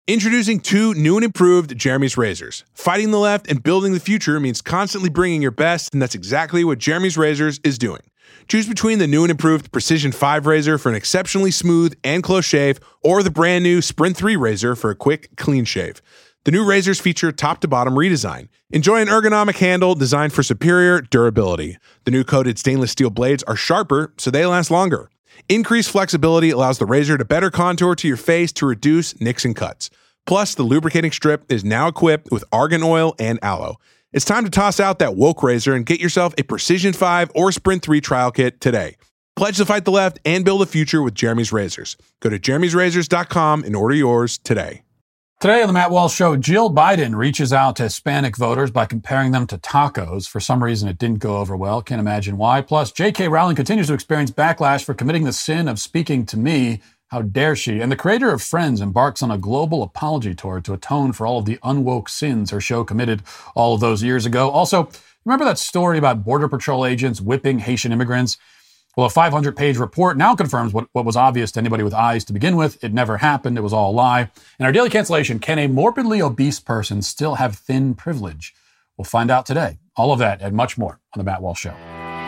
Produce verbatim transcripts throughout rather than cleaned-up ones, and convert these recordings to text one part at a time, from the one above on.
Introducing two new and improved Jeremy's razors. Fighting the left and building the future means constantly bringing your best, and that's exactly what Jeremy's Razors is doing. Choose between the new and improved Precision five razor for an exceptionally smooth and close shave, or the brand new Sprint three razor for a quick, clean shave. The new razors feature top-to-bottom redesign. Enjoy an ergonomic handle designed for superior durability. The new coated stainless steel blades are sharper, so they last longer. Increased flexibility allows the razor to better contour to your face to reduce nicks and cuts. Plus, the lubricating strip is now equipped with argan oil and aloe. It's time to toss out that woke razor and get yourself a Precision five or Sprint three trial kit today. Pledge to fight the left and build a future with Jeremy's Razors. Go to jeremy's razors dot com and order yours today. Today on the Matt Walsh Show, Jill Biden reaches out to Hispanic voters by comparing them to tacos. For some reason, it didn't go over well. Can't imagine why. Plus, J K. Rowling continues to experience backlash for committing the sin of speaking to me. How dare she? And the creator of Friends embarks on a global apology tour to atone for all of the unwoke sins her show committed all of those years ago. Also, remember that story about Border Patrol agents whipping Haitian immigrants? Well, a five hundred page report now confirms what, what was obvious to anybody with eyes to begin with. It never happened. It was all a lie. In our daily cancellation, can a morbidly obese person still have thin privilege? We'll find out today. All of that and much more on The Matt Walsh Show.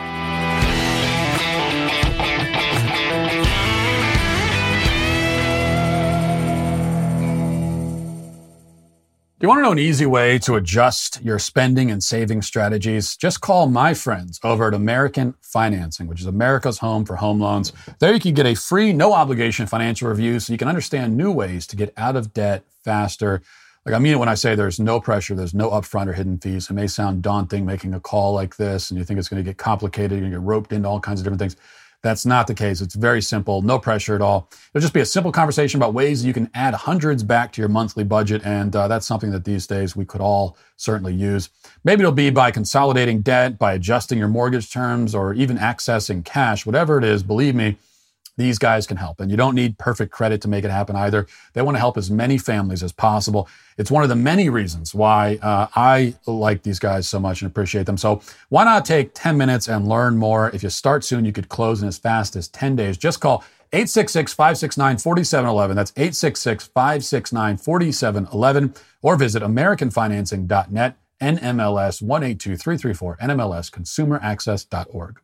Do you want to know an easy way to adjust your spending and saving strategies? Just call my friends over at American Financing, which is America's home for home loans. There you can get a free, no-obligation financial review so you can understand new ways to get out of debt faster. Like I mean it when I say there's no pressure, there's no upfront or hidden fees. It may sound daunting making a call like this, and you think it's going to get complicated, you're going to get roped into all kinds of different things. That's not the case. It's very simple, no pressure at all. It'll just be a simple conversation about ways you can add hundreds back to your monthly budget, and uh, that's something that these days we could all certainly use. Maybe it'll be by consolidating debt, by adjusting your mortgage terms, or even accessing cash. Whatever it is, believe me, these guys can help. And you don't need perfect credit to make it happen either. They want to help as many families as possible. It's one of the many reasons why uh, I like these guys so much and appreciate them. So why not take ten minutes and learn more? If you start soon, you could close in as fast as ten days. Just call eight six six, five six nine, four seven one one. That's eight six six, five six nine, four seven one one. Or visit american financing dot net, N M L S one eight two three three four, N M L S consumer access dot org.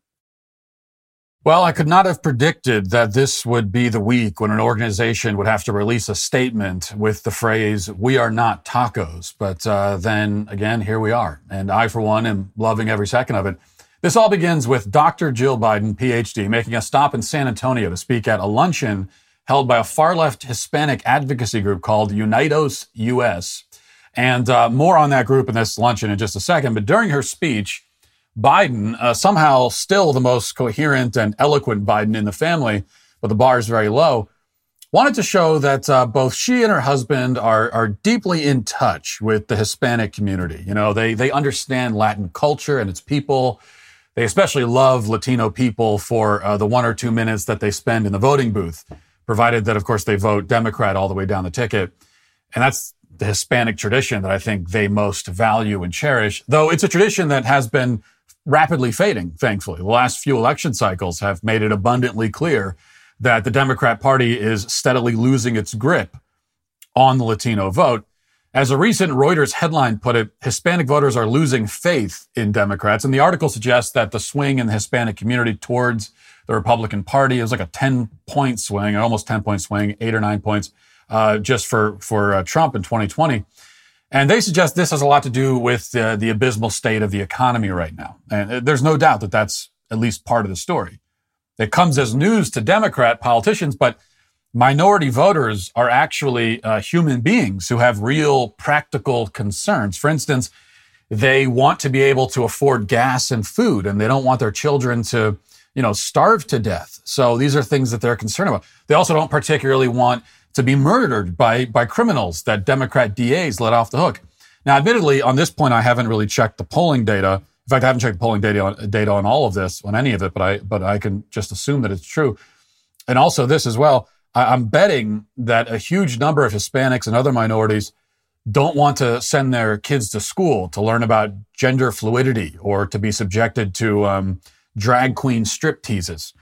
Well, I could not have predicted that this would be the week when an organization would have to release a statement with the phrase, "We are not tacos." But uh, then again, here we are. And I, for one, am loving every second of it. This all begins with Doctor Jill Biden, P H D, making a stop in San Antonio to speak at a luncheon held by a far-left Hispanic advocacy group called Unidos U S. And uh, more on that group in this luncheon in just a second. But during her speech, Biden, uh, somehow still the most coherent and eloquent Biden in the family, but the bar is very low, wanted to show that uh, both she and her husband are are deeply in touch with the Hispanic community. You know, they they understand Latin culture and its people. They especially love Latino people for uh, the one or two minutes that they spend in the voting booth, provided that, of course, they vote Democrat all the way down the ticket. And that's the Hispanic tradition that I think they most value and cherish, though it's a tradition that has been rapidly fading, thankfully. The last few election cycles have made it abundantly clear that the Democrat Party is steadily losing its grip on the Latino vote. As a recent Reuters headline put it, Hispanic voters are losing faith in Democrats. And the article suggests that the swing in the Hispanic community towards the Republican Party is like a ten-point swing, an almost ten-point swing, eight or nine points, uh, just for, for uh, Trump in twenty twenty. And they suggest this has a lot to do with uh, the abysmal state of the economy right now. And there's no doubt that that's at least part of the story. It comes as news to Democrat politicians, but minority voters are actually uh, human beings who have real practical concerns. For instance, they want to be able to afford gas and food, and they don't want their children to, you know, starve to death. So these are things that they're concerned about. They also don't particularly want to be murdered by, by criminals that Democrat D As let off the hook. Now, admittedly, on this point, I haven't really checked the polling data. In fact, I haven't checked the polling data on, data on all of this, on any of it, but I, but I can just assume that it's true. And also this as well, I, I'm betting that a huge number of Hispanics and other minorities don't want to send their kids to school to learn about gender fluidity or to be subjected to um, drag queen strip teases.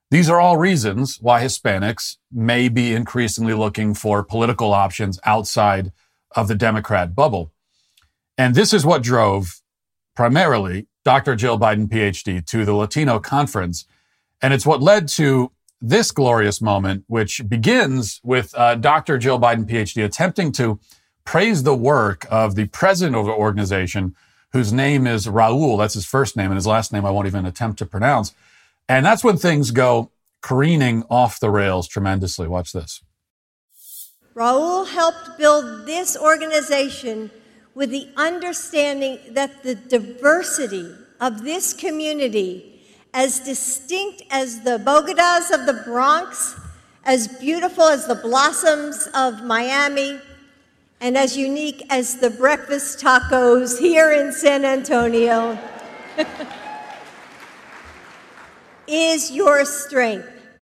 These are all reasons why Hispanics may be increasingly looking for political options outside of the Democrat bubble. And this is what drove primarily Doctor Jill Biden, P H D, to the Latino conference. And it's what led to this glorious moment, which begins with uh, Doctor Jill Biden, P H D, attempting to praise the work of the president of the organization, whose name is Raul. That's his first name, and his last name I won't even attempt to pronounce. And that's when things go careening off the rails tremendously. Watch this. Raul helped build this organization with the understanding that the diversity of this community, as distinct as the Bogotas of the Bronx, as beautiful as the blossoms of Miami, and as unique as the breakfast tacos here in San Antonio, is your strength.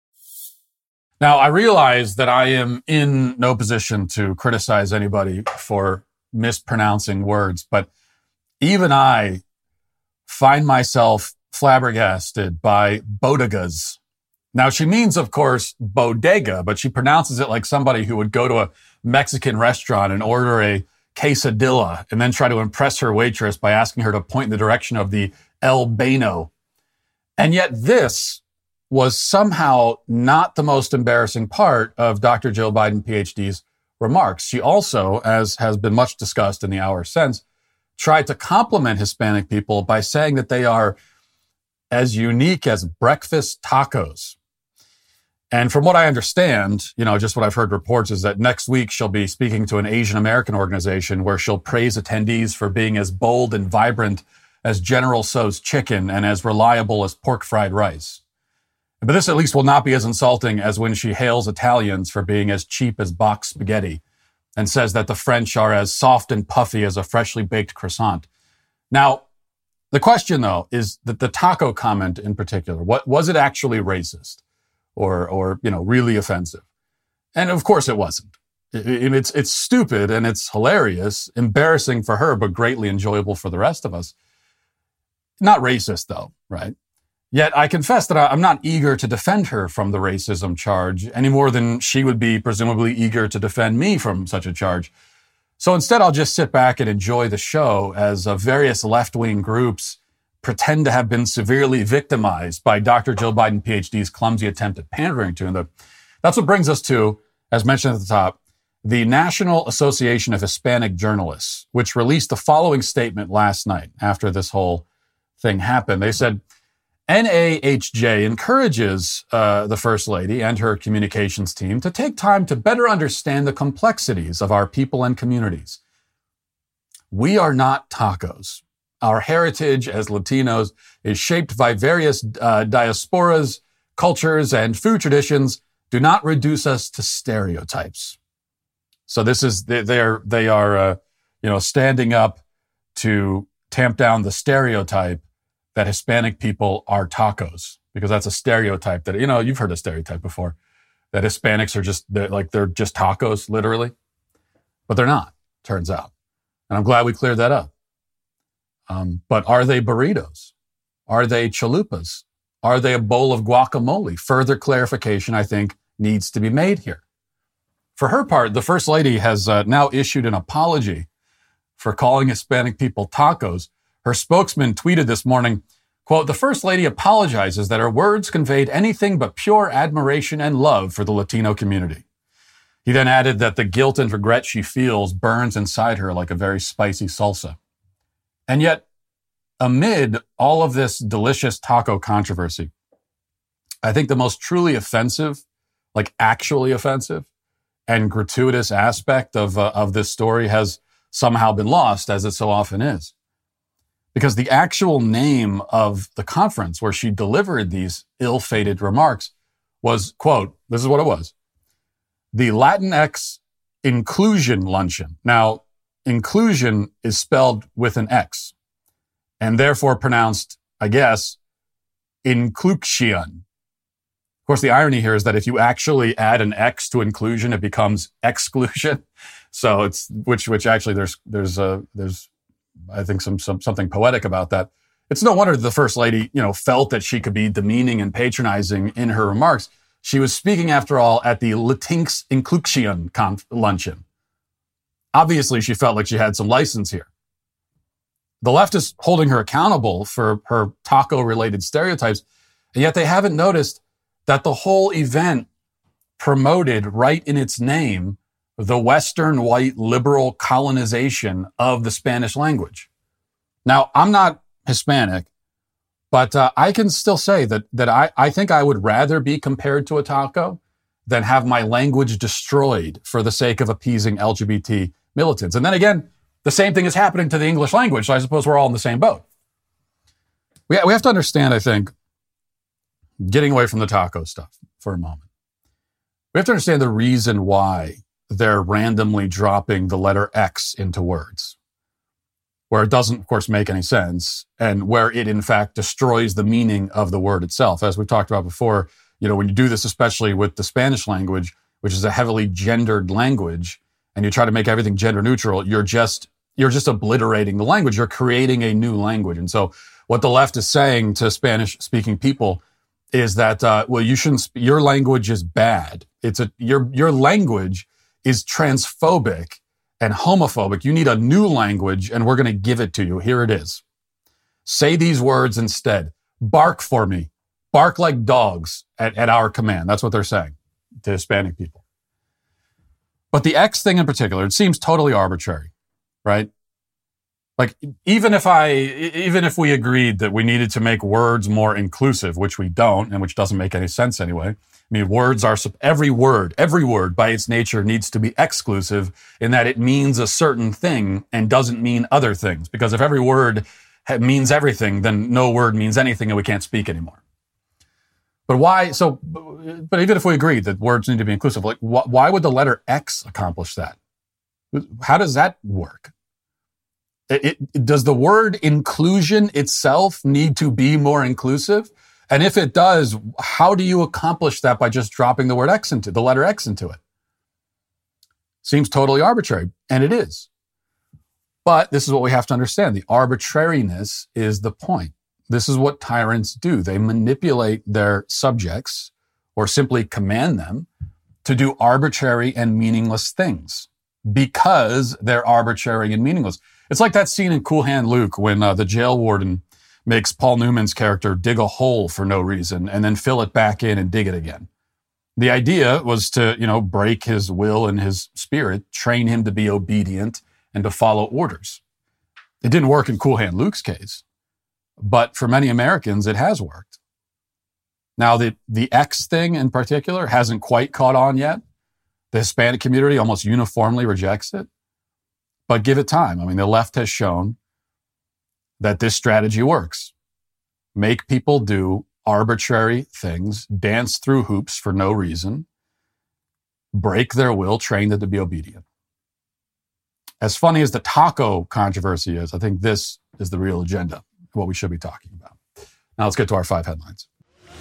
Now, I realize that I am in no position to criticize anybody for mispronouncing words, but even I find myself flabbergasted by bodegas. Now, she means, of course, bodega, but she pronounces it like somebody who would go to a Mexican restaurant and order a quesadilla and then try to impress her waitress by asking her to point in the direction of the El Bano. And yet this was somehow not the most embarrassing part of Doctor Jill Biden, P H D's remarks. She also, as has been much discussed in the hour since, tried to compliment Hispanic people by saying that they are as unique as breakfast tacos. And from what I understand, you know, just what I've heard reports is that next week she'll be speaking to an Asian American organization where she'll praise attendees for being as bold and vibrant as General Tso's chicken and as reliable as pork fried rice. But this at least will not be as insulting as when she hails Italians for being as cheap as boxed spaghetti and says that the French are as soft and puffy as a freshly baked croissant. Now, the question, though, is that the taco comment in particular, what was it actually racist or, or you know, really offensive? And of course it wasn't. It, it's, it's stupid and it's hilarious, embarrassing for her, but greatly enjoyable for the rest of us. Not racist, though, right? Yet I confess that I'm not eager to defend her from the racism charge any more than she would be presumably eager to defend me from such a charge. So instead, I'll just sit back and enjoy the show as uh, various left-wing groups pretend to have been severely victimized by Doctor Jill Biden, P H D's clumsy attempt at pandering to them. That's what brings us to, as mentioned at the top, the National Association of Hispanic Journalists, which released the following statement last night after this whole thing happened. They said, N A H J encourages uh, the First Lady and her communications team to take time to better understand the complexities of our people and communities. We are not tacos. Our heritage as Latinos is shaped by various uh, diasporas, cultures, and food traditions. Do not reduce us to stereotypes. So this is they, they are they are uh, you know standing up to tamp down the stereotype that Hispanic people are tacos, because that's a stereotype that, you know, you've heard a stereotype before, that Hispanics are just, they're like, they're just tacos, literally. But they're not, turns out. And I'm glad we cleared that up. Um, but are they burritos? Are they chalupas? Are they a bowl of guacamole? Further clarification, I think, needs to be made here. For her part, the First Lady has uh, now issued an apology for calling Hispanic people tacos. Her spokesman tweeted this morning, quote, "The First Lady apologizes that her words conveyed anything but pure admiration and love for the Latino community." He then added that the guilt and regret she feels burns inside her like a very spicy salsa. And yet, amid all of this delicious taco controversy, I think the most truly offensive, like actually offensive and gratuitous aspect of, uh, of this story has somehow been lost, as it so often is. Because the actual name of the conference where she delivered these ill-fated remarks was, quote, this is what it was, the Latinx Inclusion Luncheon. Now, inclusion is spelled with an X and therefore pronounced, I guess, inclusion. Of course, the irony here is that if you actually add an X to inclusion, it becomes exclusion. So it's, which, which actually there's, there's a, there's, I think some, some something poetic about that. It's no wonder the First Lady, you know, felt that she could be demeaning and patronizing in her remarks. She was speaking, after all, at the Latinx Inclusion conf- luncheon. Obviously, she felt like she had some license here. The left is holding her accountable for her taco-related stereotypes, and yet they haven't noticed that the whole event promoted right in its name the Western white liberal colonization of the Spanish language. Now, I'm not Hispanic, but uh, I can still say that that I, I think I would rather be compared to a taco than have my language destroyed for the sake of appeasing L G B T militants. And then again, the same thing is happening to the English language, so I suppose we're all in the same boat. We, we have to understand, I think, getting away from the taco stuff for a moment, we have to understand the reason why they're randomly dropping the letter X into words, where it doesn't, of course, make any sense, and where it, in fact, destroys the meaning of the word itself. As we've talked about before, you know, when you do this, especially with the Spanish language, which is a heavily gendered language, and you try to make everything gender neutral, you're just you're just obliterating the language. You're creating a new language. And so what the left is saying to Spanish-speaking people is that, uh, well, you shouldn't, sp- your language is bad. It's a, your, your language is transphobic and homophobic. You need a new language, and we're going to give it to you. Here it is. Say these words instead. Bark for me. Bark like dogs at, at our command. That's what they're saying to Hispanic people. But the X thing in particular, it seems totally arbitrary, right? Like, even if I, even if we agreed that we needed to make words more inclusive, which we don't, and which doesn't make any sense anyway. I mean, words are, every word, every word by its nature needs to be exclusive in that it means a certain thing and doesn't mean other things. Because if every word means everything, then no word means anything and we can't speak anymore. But why, so, but even if we agreed that words need to be inclusive, like, wh- why would the letter X accomplish that? How does that work? It, it, does the word inclusion itself need to be more inclusive? And if it does, how do you accomplish that by just dropping the word X into, the letter X into it? Seems totally arbitrary, and it is. But this is what we have to understand. The arbitrariness is the point. This is what tyrants do. They manipulate their subjects, or simply command them, to do arbitrary and meaningless things because they're arbitrary and meaningless. It's like that scene in Cool Hand Luke when uh, the jail warden makes Paul Newman's character dig a hole for no reason and then fill it back in and dig it again. The idea was to, you know, break his will and his spirit, train him to be obedient and to follow orders. It didn't work in Cool Hand Luke's case, but for many Americans, it has worked. Now, the, the X thing in particular hasn't quite caught on yet. The Hispanic community almost uniformly rejects it. But give it time. I mean, the left has shown that this strategy works. Make people do arbitrary things, dance through hoops for no reason, break their will, train them to be obedient. As funny as the taco controversy is, I think this is the real agenda, what we should be talking about. Now let's get to our five headlines.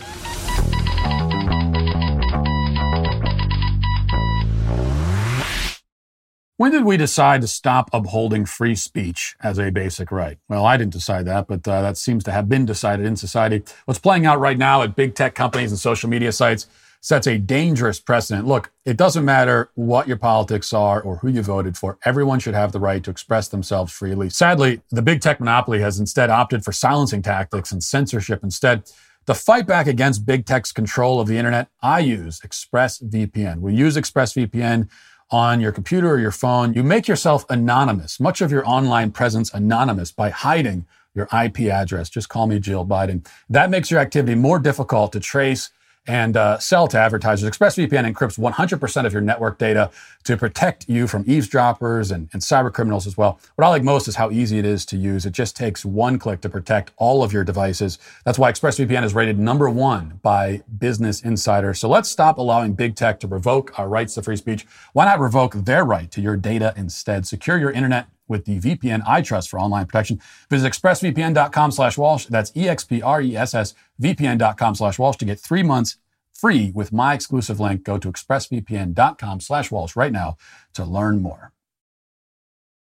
When did we decide to stop upholding free speech as a basic right? Well, I didn't decide that, but uh, that seems to have been decided in society. What's playing out right now at big tech companies and social media sites sets a dangerous precedent. Look, it doesn't matter what your politics are or who you voted for. Everyone should have the right to express themselves freely. Sadly, the big tech monopoly has instead opted for silencing tactics and censorship instead. To fight back against big tech's control of the internet, I use ExpressVPN. We use ExpressVPN on your computer or your phone. You make yourself anonymous, much of your online presence anonymous by hiding your I P address. Just call me Jill Biden. That makes your activity more difficult to trace and uh, sell to advertisers. ExpressVPN encrypts one hundred percent of your network data to protect you from eavesdroppers and, and cyber criminals as well. What I like most is how easy it is to use. It just takes one click to protect all of your devices. That's why ExpressVPN is rated number one by Business Insider. So let's stop allowing big tech to revoke our rights to free speech. Why not revoke their right to your data instead? Secure your internet with the V P N I trust for online protection. Visit expressvpn.com slash Walsh. That's E-X-P-R-E-S-S-V-P-N.com slash Walsh to get three months free with my exclusive link. Go to expressvpn.com slash Walsh right now to learn more.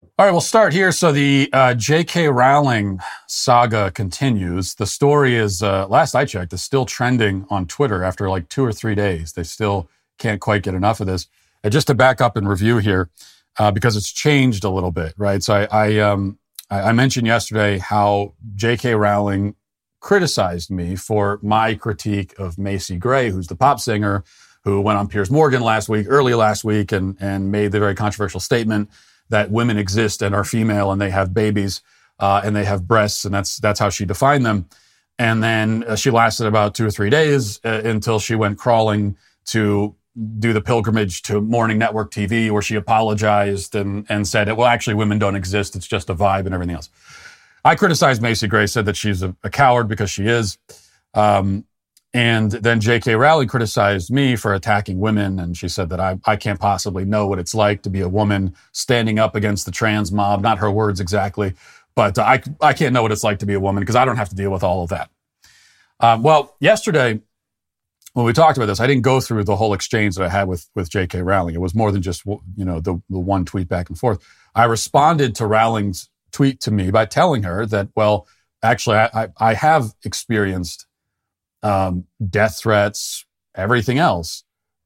All right, we'll start here. So the uh, J K. Rowling saga continues. The story is, uh, last I checked, is still trending on Twitter after like two or three days. They still can't quite get enough of this. And just to back up and review here, uh, because it's changed a little bit, right? So I, I, um, I, I mentioned yesterday how J K. Rowling criticized me for my critique of Macy Gray, who's the pop singer who went on Piers Morgan last week, early last week, and, and made the very controversial statement that women exist and are female and they have babies uh, and they have breasts, and that's that's how she defined them. And then uh, she lasted about two or three days uh, until she went crawling to do the pilgrimage to Morning Network T V, where she apologized and, and said, well, actually, women don't exist. It's just a vibe and everything else. I criticized Macy Gray, said that she's a, a coward because she is. Um, And then J K. Rowling criticized me for attacking women, and she said that I, I can't possibly know what it's like to be a woman standing up against the trans mob. Not her words exactly, but uh, I, I can't know what it's like to be a woman because I don't have to deal with all of that. Um, well, yesterday, when we talked about this, I didn't go through the whole exchange that I had with, with J K. Rowling. It was more than just, you know, the, the one tweet back and forth. I responded to Rowling's tweet to me by telling her that, well, actually, I, I, I have experienced Um, death threats, everything else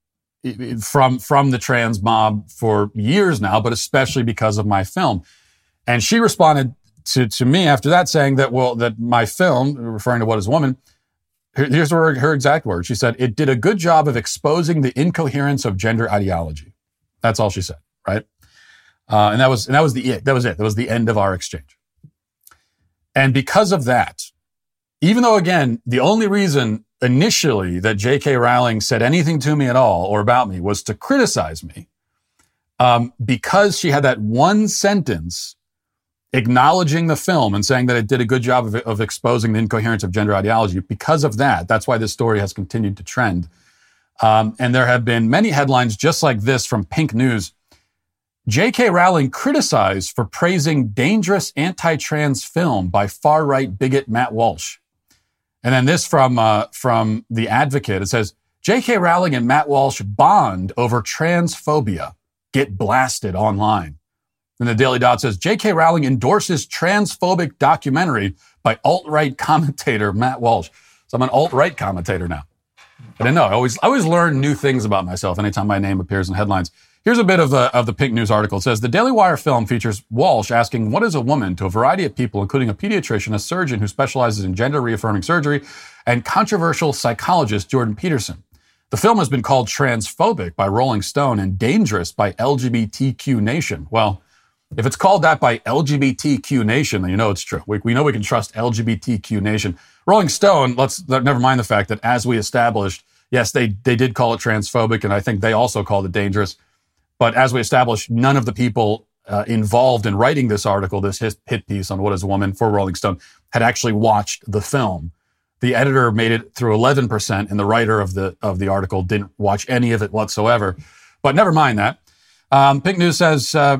from, from the trans mob for years now, but especially because of my film. And she responded to, to me after that saying that, well, that my film, referring to What is a Woman, here's her, her exact words. She said, it did a good job of exposing the incoherence of gender ideology. That's all she said, right? Uh, and that was, and that was the it. That was it. That was the end of our exchange. And because of that, even though, again, the only reason initially that J K. Rowling said anything to me at all or about me was to criticize me, um, because she had that one sentence acknowledging the film and saying that it did a good job of, of exposing the incoherence of gender ideology. Because of that, that's why this story has continued to trend. Um, and there have been many headlines just like this from Pink News. J K. Rowling criticized for praising dangerous anti-trans film by far-right bigot Matt Walsh. And then this from uh, from The Advocate. It says, J K. Rowling and Matt Walsh bond over transphobia. Get blasted online. And the Daily Dot says, J K. Rowling endorses transphobic documentary by alt-right commentator Matt Walsh. So I'm an alt-right commentator now. I didn't know. I always, I always learn new things about myself anytime my name appears in headlines. Here's a bit of, a, of the Pink News article. It says, the Daily Wire film features Walsh asking, what is a woman, to a variety of people, including a pediatrician, a surgeon who specializes in gender-reaffirming surgery, and controversial psychologist Jordan Peterson. The film has been called transphobic by Rolling Stone and dangerous by L G B T Q Nation. Well, if it's called that by L G B T Q Nation, then you know it's true. We, we know we can trust L G B T Q Nation. Rolling Stone, let's never mind the fact that, as we established, yes, they, they did call it transphobic, and I think they also called it dangerous. But as we established, none of the people uh, involved in writing this article, this hit piece on What is a Woman for Rolling Stone, had actually watched the film. The editor made it through eleven percent, and the writer of the of the article didn't watch any of it whatsoever. But never mind that. Um, Pink News says uh,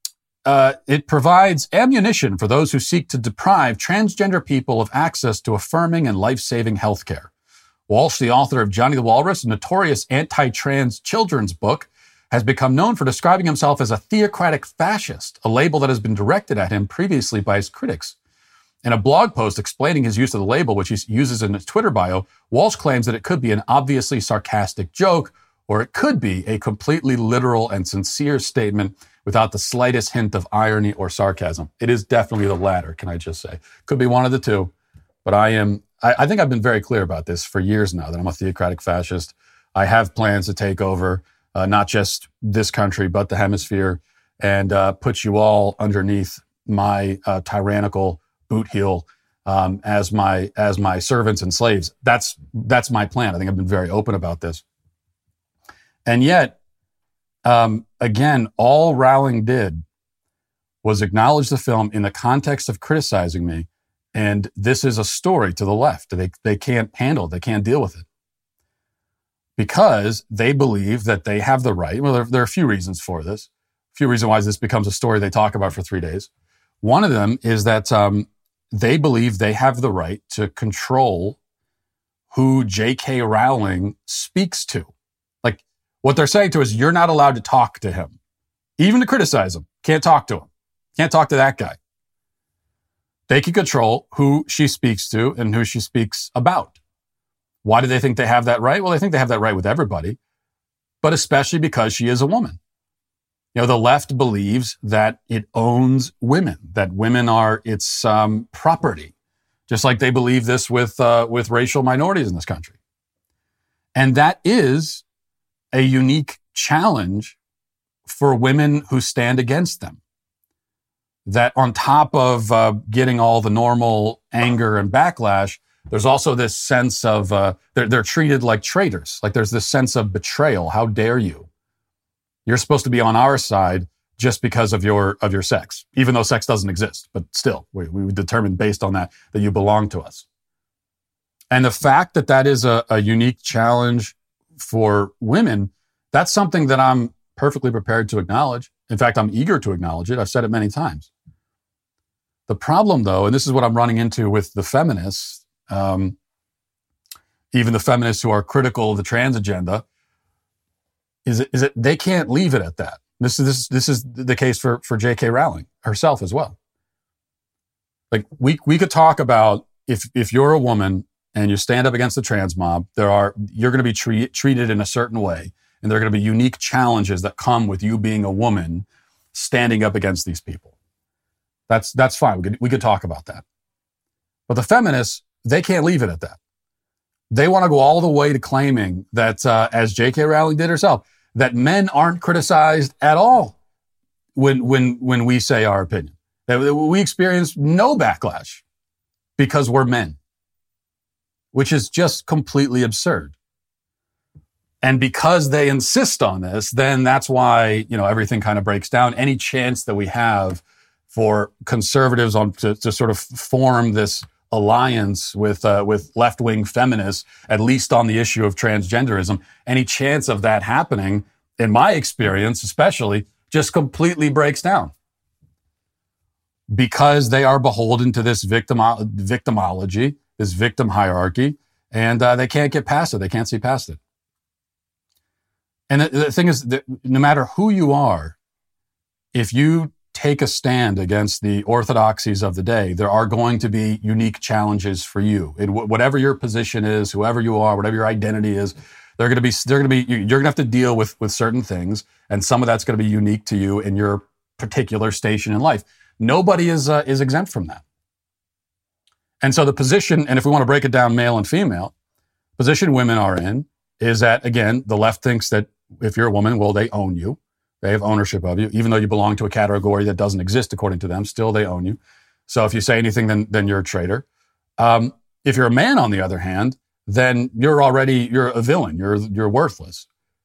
uh, it provides ammunition for those who seek to deprive transgender people of access to affirming and life-saving health care. Walsh, the author of Johnny the Walrus, a notorious anti-trans children's book, has become known for describing himself as a theocratic fascist, a label that has been directed at him previously by his critics. In a blog post explaining his use of the label, which he uses in his Twitter bio, Walsh claims that it could be an obviously sarcastic joke, or it could be a completely literal and sincere statement without the slightest hint of irony or sarcasm. It is definitely the latter, can I just say. Could be one of the two, but I am, I, I think I've been very clear about this for years now, that I'm a theocratic fascist. I have plans to take over Uh, not just this country, but the hemisphere, and uh, put you all underneath my uh, tyrannical boot heel um, as my as my servants and slaves. That's that's my plan. I think I've been very open about this. And yet, um, again, all Rowling did was acknowledge the film in the context of criticizing me, and this is a story to the left. They they can't handle it. They can't deal with it, because they believe that they have the right. Well, there, there are a few reasons for this, a few reasons why this becomes a story they talk about for three days. One of them is that um, they believe they have the right to control who J K. Rowling speaks to. Like, what they're saying to us, you're not allowed to talk to him, even to criticize him. Can't talk to him. Can't talk to that guy. They can control who she speaks to and who she speaks about. Why do they think they have that right? Well, they think they have that right with everybody, but especially because she is a woman. You know, the left believes that it owns women, that women are its um, property, just like they believe this with uh, with racial minorities in this country. And that is a unique challenge for women who stand against them. That on top of uh, getting all the normal anger and backlash, there's also this sense of uh, they're, they're treated like traitors. Like there's this sense of betrayal. How dare you? You're supposed to be on our side just because of your of your sex, even though sex doesn't exist. But still, we, we determine based on that that you belong to us. And the fact that that is a, a unique challenge for women, that's something that I'm perfectly prepared to acknowledge. In fact, I'm eager to acknowledge it. I've said it many times. The problem, though, and this is what I'm running into with the feminists, um, even the feminists who are critical of the trans agenda, is it, is it they can't leave it at that. This is this this is the case for for J K Rowling herself as well. Like we we could talk about if if you're a woman and you stand up against the trans mob, there are you're going to be treat, treated in a certain way, and there are going to be unique challenges that come with you being a woman standing up against these people. That's that's fine. We could we could talk about that. But the feminists, they can't leave it at that. They want to go all the way to claiming that, uh, as J K Rowling did herself, that men aren't criticized at all when when when we say our opinion. That we experience no backlash because we're men, which is just completely absurd. And because they insist on this, then that's why, you know, everything kind of breaks down. Any chance that we have for conservatives on to, to sort of form this alliance with uh, with left-wing feminists, at least on the issue of transgenderism, any chance of that happening, in my experience especially, just completely breaks down. Because they are beholden to this victim victimology, this victim hierarchy, and uh, they can't get past it. They can't see past it. And the, the thing is that no matter who you are, if you take a stand against the orthodoxies of the day, there are going to be unique challenges for you. In w- whatever your position is, whoever you are, whatever your identity is, they're going to be, they're going to be, you're going to have to deal with, with certain things. And some of that's going to be unique to you in your particular station in life. Nobody is, uh, is exempt from that. And so the position, and if we want to break it down male and female, position women are in is that, again, the left thinks that if you're a woman, well, they own you. They have ownership of you. Even though you belong to a category that doesn't exist according to them, still they own you. So if you say anything, then then you're a traitor. Um, if you're a man, on the other hand, then you're already, you're a villain. You're you're worthless.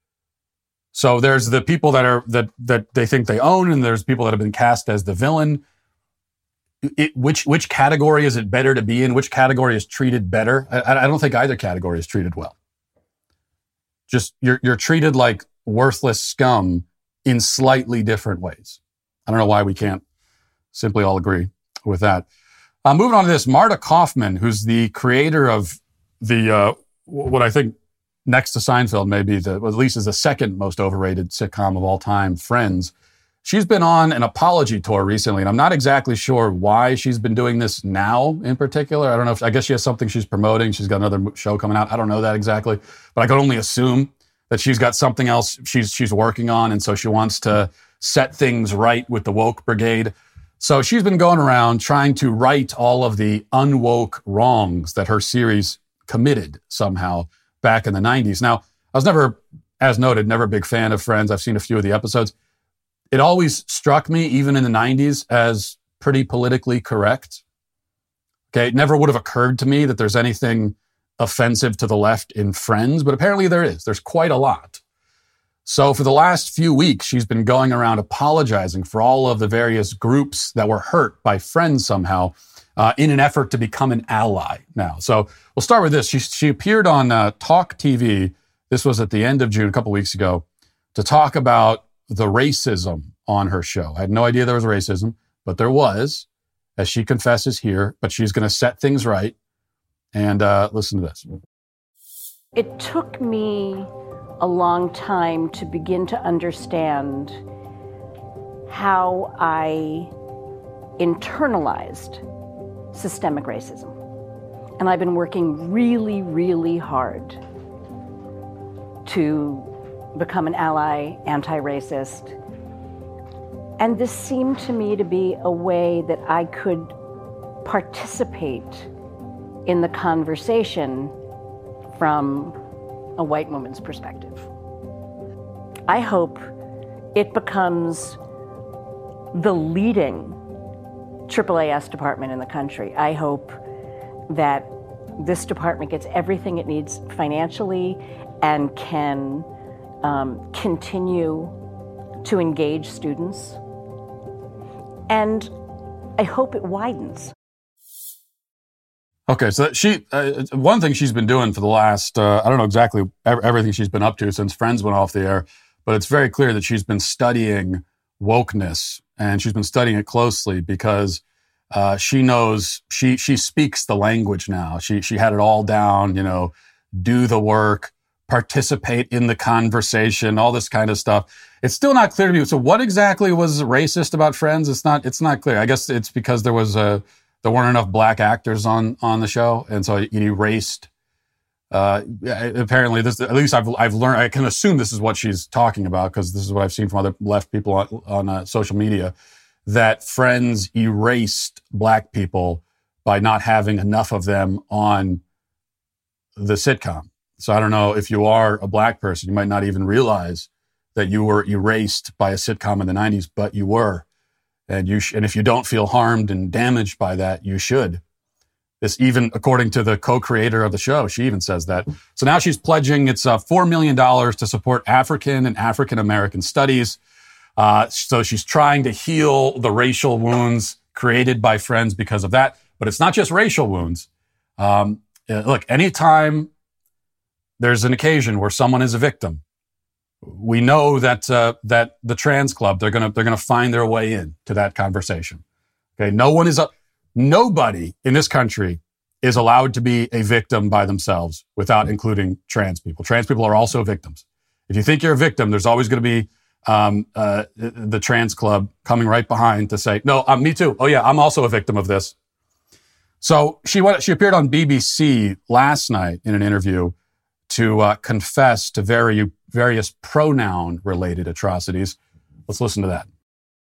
So there's the people that are that that they think they own, and there's people that have been cast as the villain. It, which which category is it better to be in? Which category is treated better? I, I don't think either category is treated well. Just you're you're treated like worthless scum in slightly different ways. I don't know why we can't simply all agree with that. Uh, moving on to this, Marta Kauffman, who's the creator of the uh, what I think next to Seinfeld, maybe the, well, at least is the second most overrated sitcom of all time, Friends. She's been on an apology tour recently, and I'm not exactly sure why she's been doing this now in particular. I don't know if, I guess she has something she's promoting. She's got another show coming out. I don't know that exactly, but I could only assume that she's got something else she's she's working on, and so she wants to set things right with the woke brigade. So she's been going around trying to right all of the unwoke wrongs that her series committed somehow back in the nineties. Now, I was never, as noted, never a big fan of Friends. I've seen a few of the episodes. It always struck me, even in the nineties, as pretty politically correct. Okay, it never would have occurred to me that there's anything offensive to the left in Friends, but apparently there is. There's quite a lot. So for the last few weeks, she's been going around apologizing for all of the various groups that were hurt by Friends somehow uh, in an effort to become an ally now. So we'll start with this. She, she appeared on uh, Talk T V. This was at the end of June, a couple weeks ago, to talk about the racism on her show. I had no idea there was racism, but there was, as she confesses here, but she's going to set things right. And uh, listen to this. It took me a long time to begin to understand how I internalized systemic racism. And I've been working really, really hard to become an ally, anti-racist. And this seemed to me to be a way that I could participate in the conversation from a white woman's perspective. I hope it becomes the leading triple A S department in the country. I hope that this department gets everything it needs financially and can um, continue to engage students. And I hope it widens. Okay, so she uh, one thing she's been doing for the last, uh, I don't know exactly everything she's been up to since Friends went off the air, but it's very clear that she's been studying wokeness, and she's been studying it closely because uh, she knows, she she speaks the language now. She she had it all down, you know, do the work, participate in the conversation, all this kind of stuff. It's still not clear to me. So what exactly was racist about Friends? It's not it's not clear. I guess it's because there was a there weren't enough black actors on on the show, and so it erased. Uh, apparently, this at least I've I've learned. I can assume this is what she's talking about because this is what I've seen from other left people on, on uh, social media, that Friends erased black people by not having enough of them on the sitcom. So I don't know if you are a black person, you might not even realize that you were erased by a sitcom in the nineties, but you were. And you sh- and if you don't feel harmed and damaged by that, you should. This even, according to the co-creator of the show, she even says that. So now she's pledging it's uh, four million dollars to support African and African-American studies. Uh, so she's trying to heal the racial wounds created by Friends because of that. But it's not just racial wounds. Um, look, anytime there's an occasion where someone is a victim, we know that uh, that the trans club, they're gonna they're gonna find their way in to that conversation. Okay, no one is a nobody in this country is allowed to be a victim by themselves without including trans people. Trans people are also victims. If you think you're a victim, there's always going to be um, uh, the trans club coming right behind to say, "No, um, me too. Oh yeah, I'm also a victim of this." So she went, she appeared on B B C last night in an interview to uh, confess to very various pronoun-related atrocities. Let's listen to that.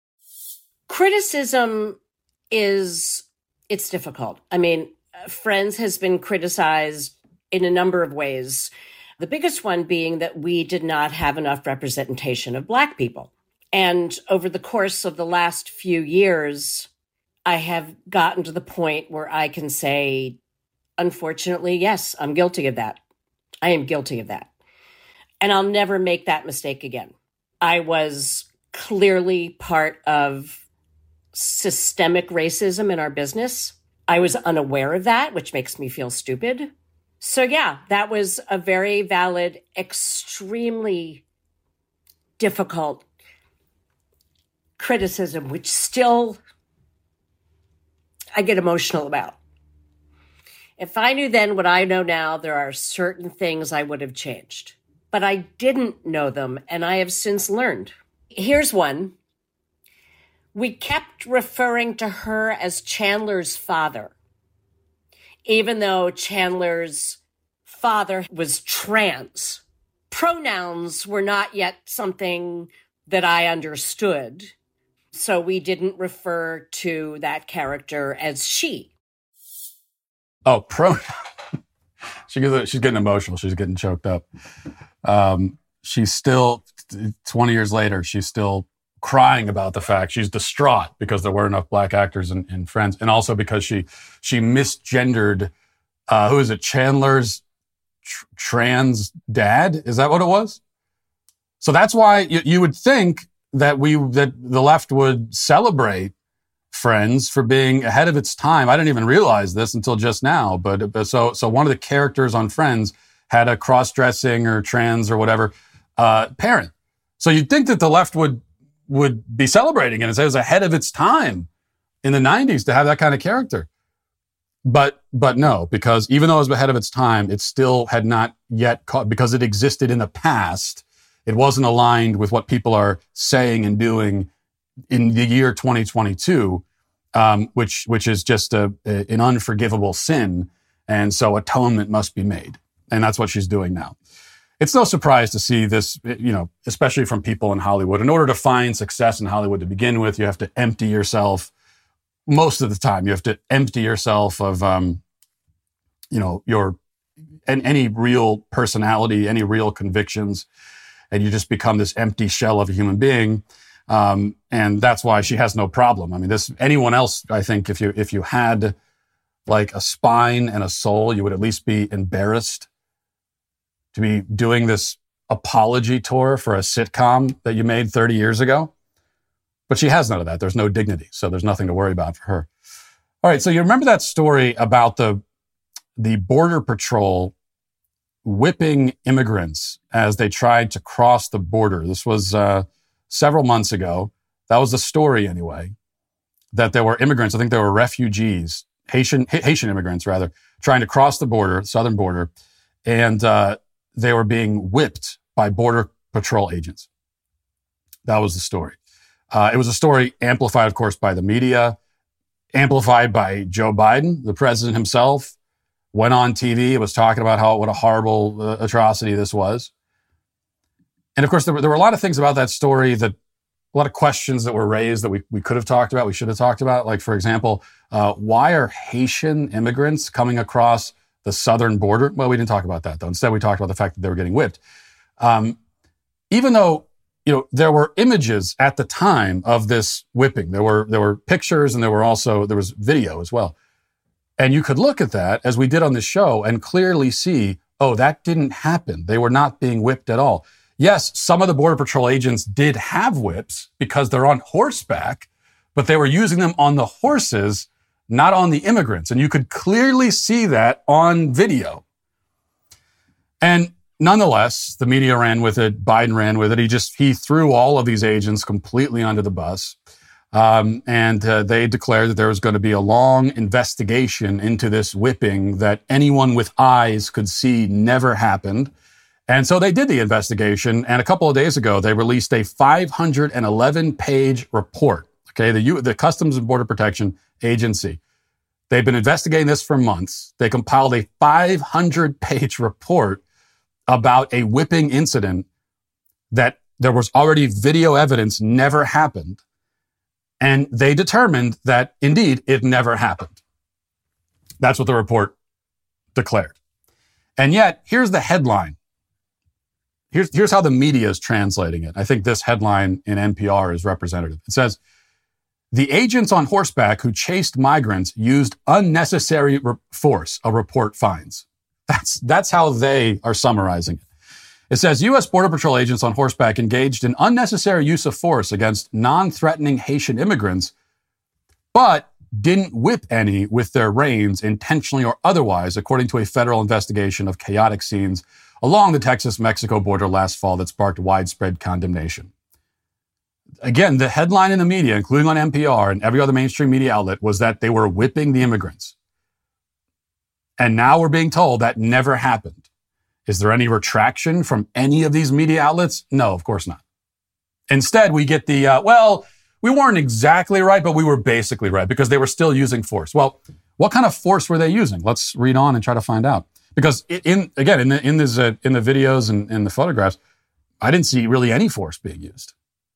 Criticism is, it's difficult. I mean, Friends has been criticized in a number of ways. The biggest one being that we did not have enough representation of Black people. And over the course of the last few years, I have gotten to the point where I can say, unfortunately, yes, I'm guilty of that. I am guilty of that. And I'll never make that mistake again. I was clearly part of systemic racism in our business. I was unaware of that, which makes me feel stupid. So yeah, that was a very valid, extremely difficult criticism, which still I get emotional about. If I knew then what I know now, there are certain things I would have changed. But I didn't know them, and I have since learned. Here's one. We kept referring to her as Chandler's father, even though Chandler's father was trans. Pronouns were not yet something that I understood, so we didn't refer to that character as she. Oh, pro. she gets, she's getting emotional. She's getting choked up. Um, she's still, twenty years later, she's still crying about the fact she's distraught because there weren't enough black actors in, in Friends. And also because she, she misgendered, uh, who is it? Chandler's tr- trans dad. Is that what it was? So that's why you, you would think that we, that the left would celebrate Friends for being ahead of its time. I didn't even realize this until just now. But, but so, so one of the characters on Friends had a cross-dressing or trans or whatever, uh, parent. So you'd think that the left would, would be celebrating it and say it was ahead of its time in the nineties to have that kind of character. But, but no, because even though it was ahead of its time, it still had not yet caught, because it existed in the past. It wasn't aligned with what people are saying and doing in the year twenty twenty-two. um, which which is just a, a, an unforgivable sin. And so atonement must be made. And that's what she's doing now. It's no surprise to see this, you know, especially from people in Hollywood. In order to find success in Hollywood to begin with, you have to empty yourself. Most of the time, you have to empty yourself of, um, you know, your and any real personality, any real convictions, and you just become this empty shell of a human being. Um, and that's why she has no problem. I mean, this anyone else, I think, if you if you had like a spine and a soul, you would at least be embarrassed to be doing this apology tour for a sitcom that you made thirty years ago. But she has none of that. There's no dignity. So there's nothing to worry about for her. All right. So you remember that story about the, the Border Patrol whipping immigrants as they tried to cross the border. This was uh, several months ago. That was the story anyway, that there were immigrants. I think there were refugees, Haitian, Haitian immigrants rather, trying to cross the border, southern border. And uh, they were being whipped by Border Patrol agents. That was the story. Uh, it was a story amplified, of course, by the media, amplified by Joe Biden, the president himself, went on T V, was talking about how what a horrible uh, atrocity this was. And of course, there were, there were a lot of things about that story that, a lot of questions that were raised that we, we could have talked about, we should have talked about. Like, for example, uh, why are Haitian immigrants coming across the southern border? Well, we didn't talk about that, though. Instead, we talked about the fact that they were getting whipped. Um, even though, you know, there were images at the time of this whipping. There were there were pictures, and there were also, there was video as well. And you could look at that, as we did on the show, and clearly see, oh, that didn't happen. They were not being whipped at all. Yes, some of the Border Patrol agents did have whips because they're on horseback, but they were using them on the horses, not on the immigrants. And you could clearly see that on video. And nonetheless, the media ran with it. Biden ran with it. He just, he threw all of these agents completely under the bus. Um, and uh, they declared that there was going to be a long investigation into this whipping that anyone with eyes could see never happened. And so they did the investigation. And a couple of days ago, they released a five hundred eleven page report. Okay, the, U- the Customs and Border Protection Agency. They've been investigating this for months. They compiled a five hundred page report about a whipping incident that there was already video evidence never happened. And they determined that, indeed, it never happened. That's what the report declared. And yet, here's the headline. Here's, here's how the media is translating it. I think this headline in N P R is representative. It says, the agents on horseback who chased migrants used unnecessary re- force, a report finds. That's, that's how they are summarizing it. It says, U S Border Patrol agents on horseback engaged in unnecessary use of force against non-threatening Haitian immigrants, but didn't whip any with their reins intentionally or otherwise, according to a federal investigation of chaotic scenes along the Texas-Mexico border last fall that sparked widespread condemnation. Again, the headline in the media, including on N P R and every other mainstream media outlet, was that they were whipping the immigrants. And now we're being told that never happened. Is there any retraction from any of these media outlets? No, of course not. Instead, we get the, uh, well, we weren't exactly right, but we were basically right because they were still using force. Well, what kind of force were they using? Let's read on and try to find out. Because in, again, in the, in this, uh, in the videos and in the photographs, I didn't see really any force being used.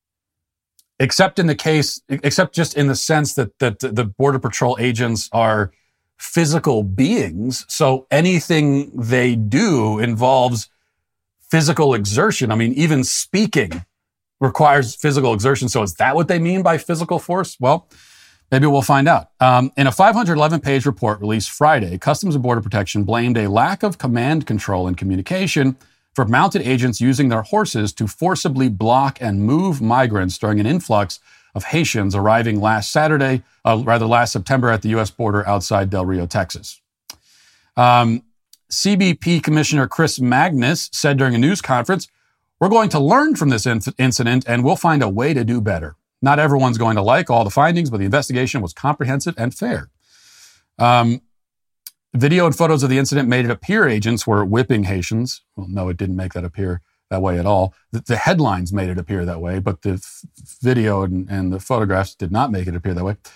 Except in the case, except just in the sense that, that the Border Patrol agents are physical beings. So anything they do involves physical exertion. I mean, even speaking requires physical exertion. So is that what they mean by physical force? Well, maybe we'll find out. Um, in a five hundred eleven page report released Friday, Customs and Border Protection blamed a lack of command control and communication for mounted agents using their horses to forcibly block and move migrants during an influx of Haitians arriving last Saturday, uh, rather last September at the U S border outside Del Rio, Texas. Um, C B P Commissioner Chris Magnus said during a news conference, we're going to learn from this inc- incident and we'll find a way to do better. Not everyone's going to like all the findings, but the investigation was comprehensive and fair. Um, video and photos of the incident made it appear agents were whipping Haitians. Well, no, it didn't make that appear that way at all. The, the headlines made it appear that way, but the f- video and, and the photographs did not make it appear that way.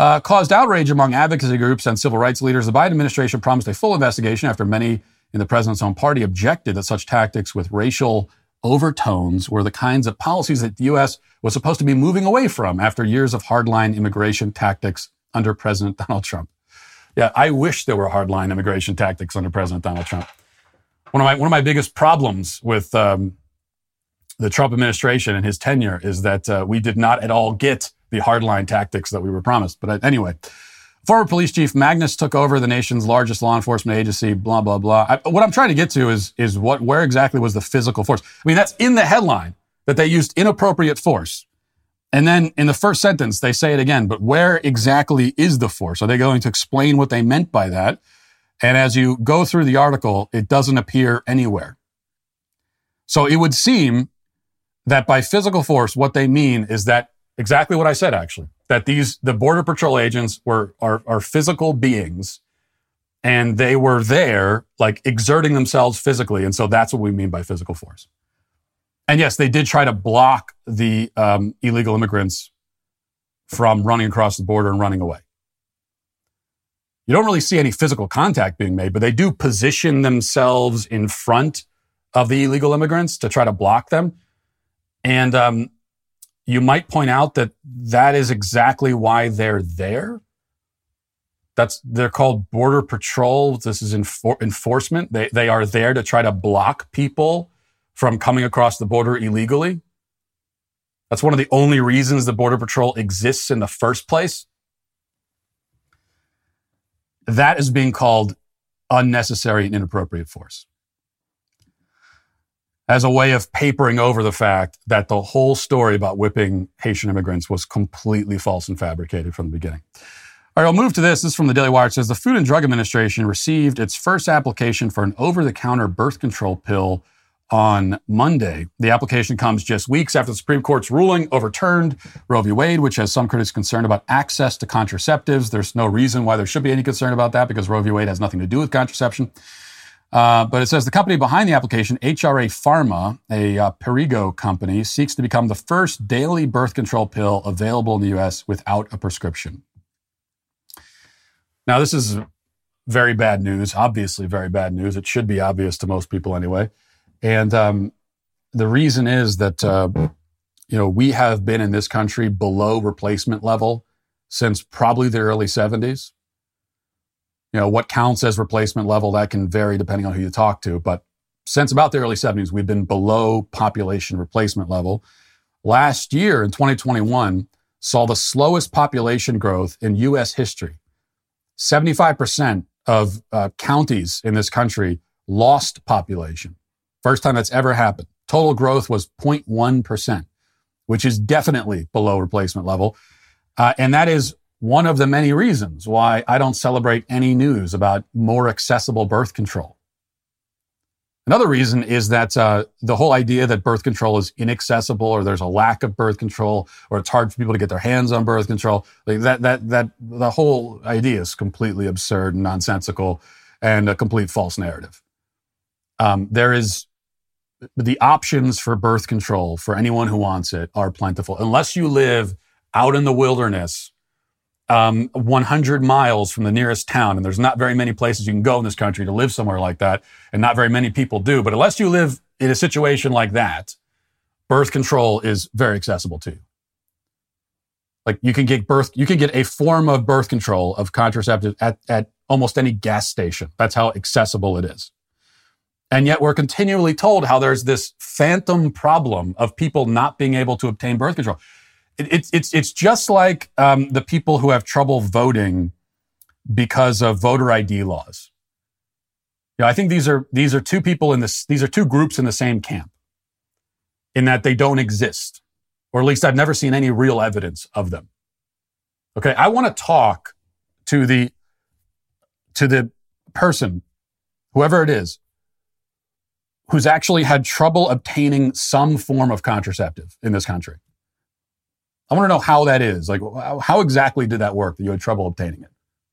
uh, caused outrage among advocacy groups and civil rights leaders. The Biden administration promised a full investigation after many in the president's own party objected that such tactics with racial overtones were the kinds of policies that the U S was supposed to be moving away from after years of hardline immigration tactics under President Donald Trump. Yeah, I wish there were hardline immigration tactics under President Donald Trump. One of my one of my biggest problems with um, the Trump administration and his tenure is that uh, we did not at all get the hardline tactics that we were promised. But anyway, former police chief Magnus took over the nation's largest law enforcement agency, blah, blah, blah. I, what I'm trying to get to is, is what, where exactly was the physical force? I mean, that's in the headline that they used inappropriate force. And then in the first sentence, they say it again, but where exactly is the force? Are they going to explain what they meant by that? And as you go through the article, it doesn't appear anywhere. So it would seem that by physical force, what they mean is that exactly what I said, actually, that these, the Border Patrol agents were, are, are physical beings and they were there, like exerting themselves physically. And so that's what we mean by physical force. And yes, they did try to block the um, illegal immigrants from running across the border and running away. You don't really see any physical contact being made, but they do position themselves in front of the illegal immigrants to try to block them. And um, you might point out that that is exactly why they're there. That's, they're called Border Patrol. This is enfor- enforcement. They, they are there to try to block people from coming across the border illegally. That's one of the only reasons the Border Patrol exists in the first place. That is being called unnecessary and inappropriate force, as a way of papering over the fact that the whole story about whipping Haitian immigrants was completely false and fabricated from the beginning. All right, I'll move to this. This is from the Daily Wire. It says the Food and Drug Administration received its first application for an over-the-counter birth control pill on Monday. The application comes just weeks after the Supreme Court's ruling overturned Roe v. Wade, which has some critics concerned about access to contraceptives. There's no reason why there should be any concern about that because Roe v. Wade has nothing to do with contraception. Uh, but it says the company behind the application, H R A Pharma, a uh, Perrigo company, seeks to become the first daily birth control pill available in the U S without a prescription. Now, this is very bad news, obviously very bad news. It should be obvious to most people anyway. And um, the reason is that, uh, you know, we have been in this country below replacement level since probably the early seventies. You know, what counts as replacement level, that can vary depending on who you talk to. But since about the early seventies, we've been below population replacement level. Last year in twenty twenty-one saw the slowest population growth in U S history. seventy-five percent of uh, counties in this country lost population. First time that's ever happened. Total growth was zero point one percent, which is definitely below replacement level. Uh, and that is one of the many reasons why I don't celebrate any news about more accessible birth control. Another reason is that uh, the whole idea that birth control is inaccessible or there's a lack of birth control or it's hard for people to get their hands on birth control, like that, that, that, the whole idea is completely absurd and nonsensical and a complete false narrative. Um, there is the options for birth control for anyone who wants it are plentiful. Unless you live out in the wilderness, um, one hundred miles from the nearest town, and there's not very many places you can go in this country to live somewhere like that, and not very many people do. But unless you live in a situation like that, birth control is very accessible to you. Like you can get birth, you can get a form of birth control of contraceptive at, at almost any gas station. That's how accessible it is. And yet we're continually told how there's this phantom problem of people not being able to obtain birth control. It, it's it's it's just like um, the people who have trouble voting because of voter I D laws. You know, I think these are these are two people in this. These are two groups in the same camp, in that they don't exist, or at least I've never seen any real evidence of them. Okay, I want to talk to the to the person, whoever it is, who's actually had trouble obtaining some form of contraceptive in this country. I want to know how that is. Like, how exactly did that work that you had trouble obtaining it?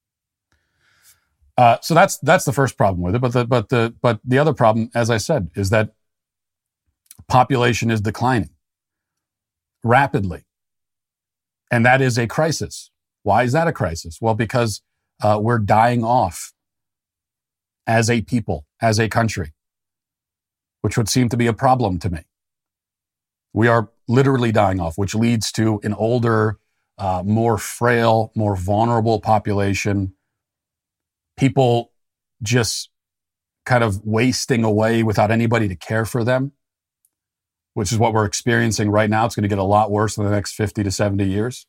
Uh, so that's that's the first problem with it. But the but the but the other problem, as I said, is that population is declining rapidly, and that is a crisis. Why is that a crisis? Well, because uh, we're dying off as a people, as a country, which would seem to be a problem to me. We are literally dying off, which leads to an older, uh, more frail, more vulnerable population. People just kind of wasting away without anybody to care for them, which is what we're experiencing right now. It's going to get a lot worse in the next fifty to seventy years.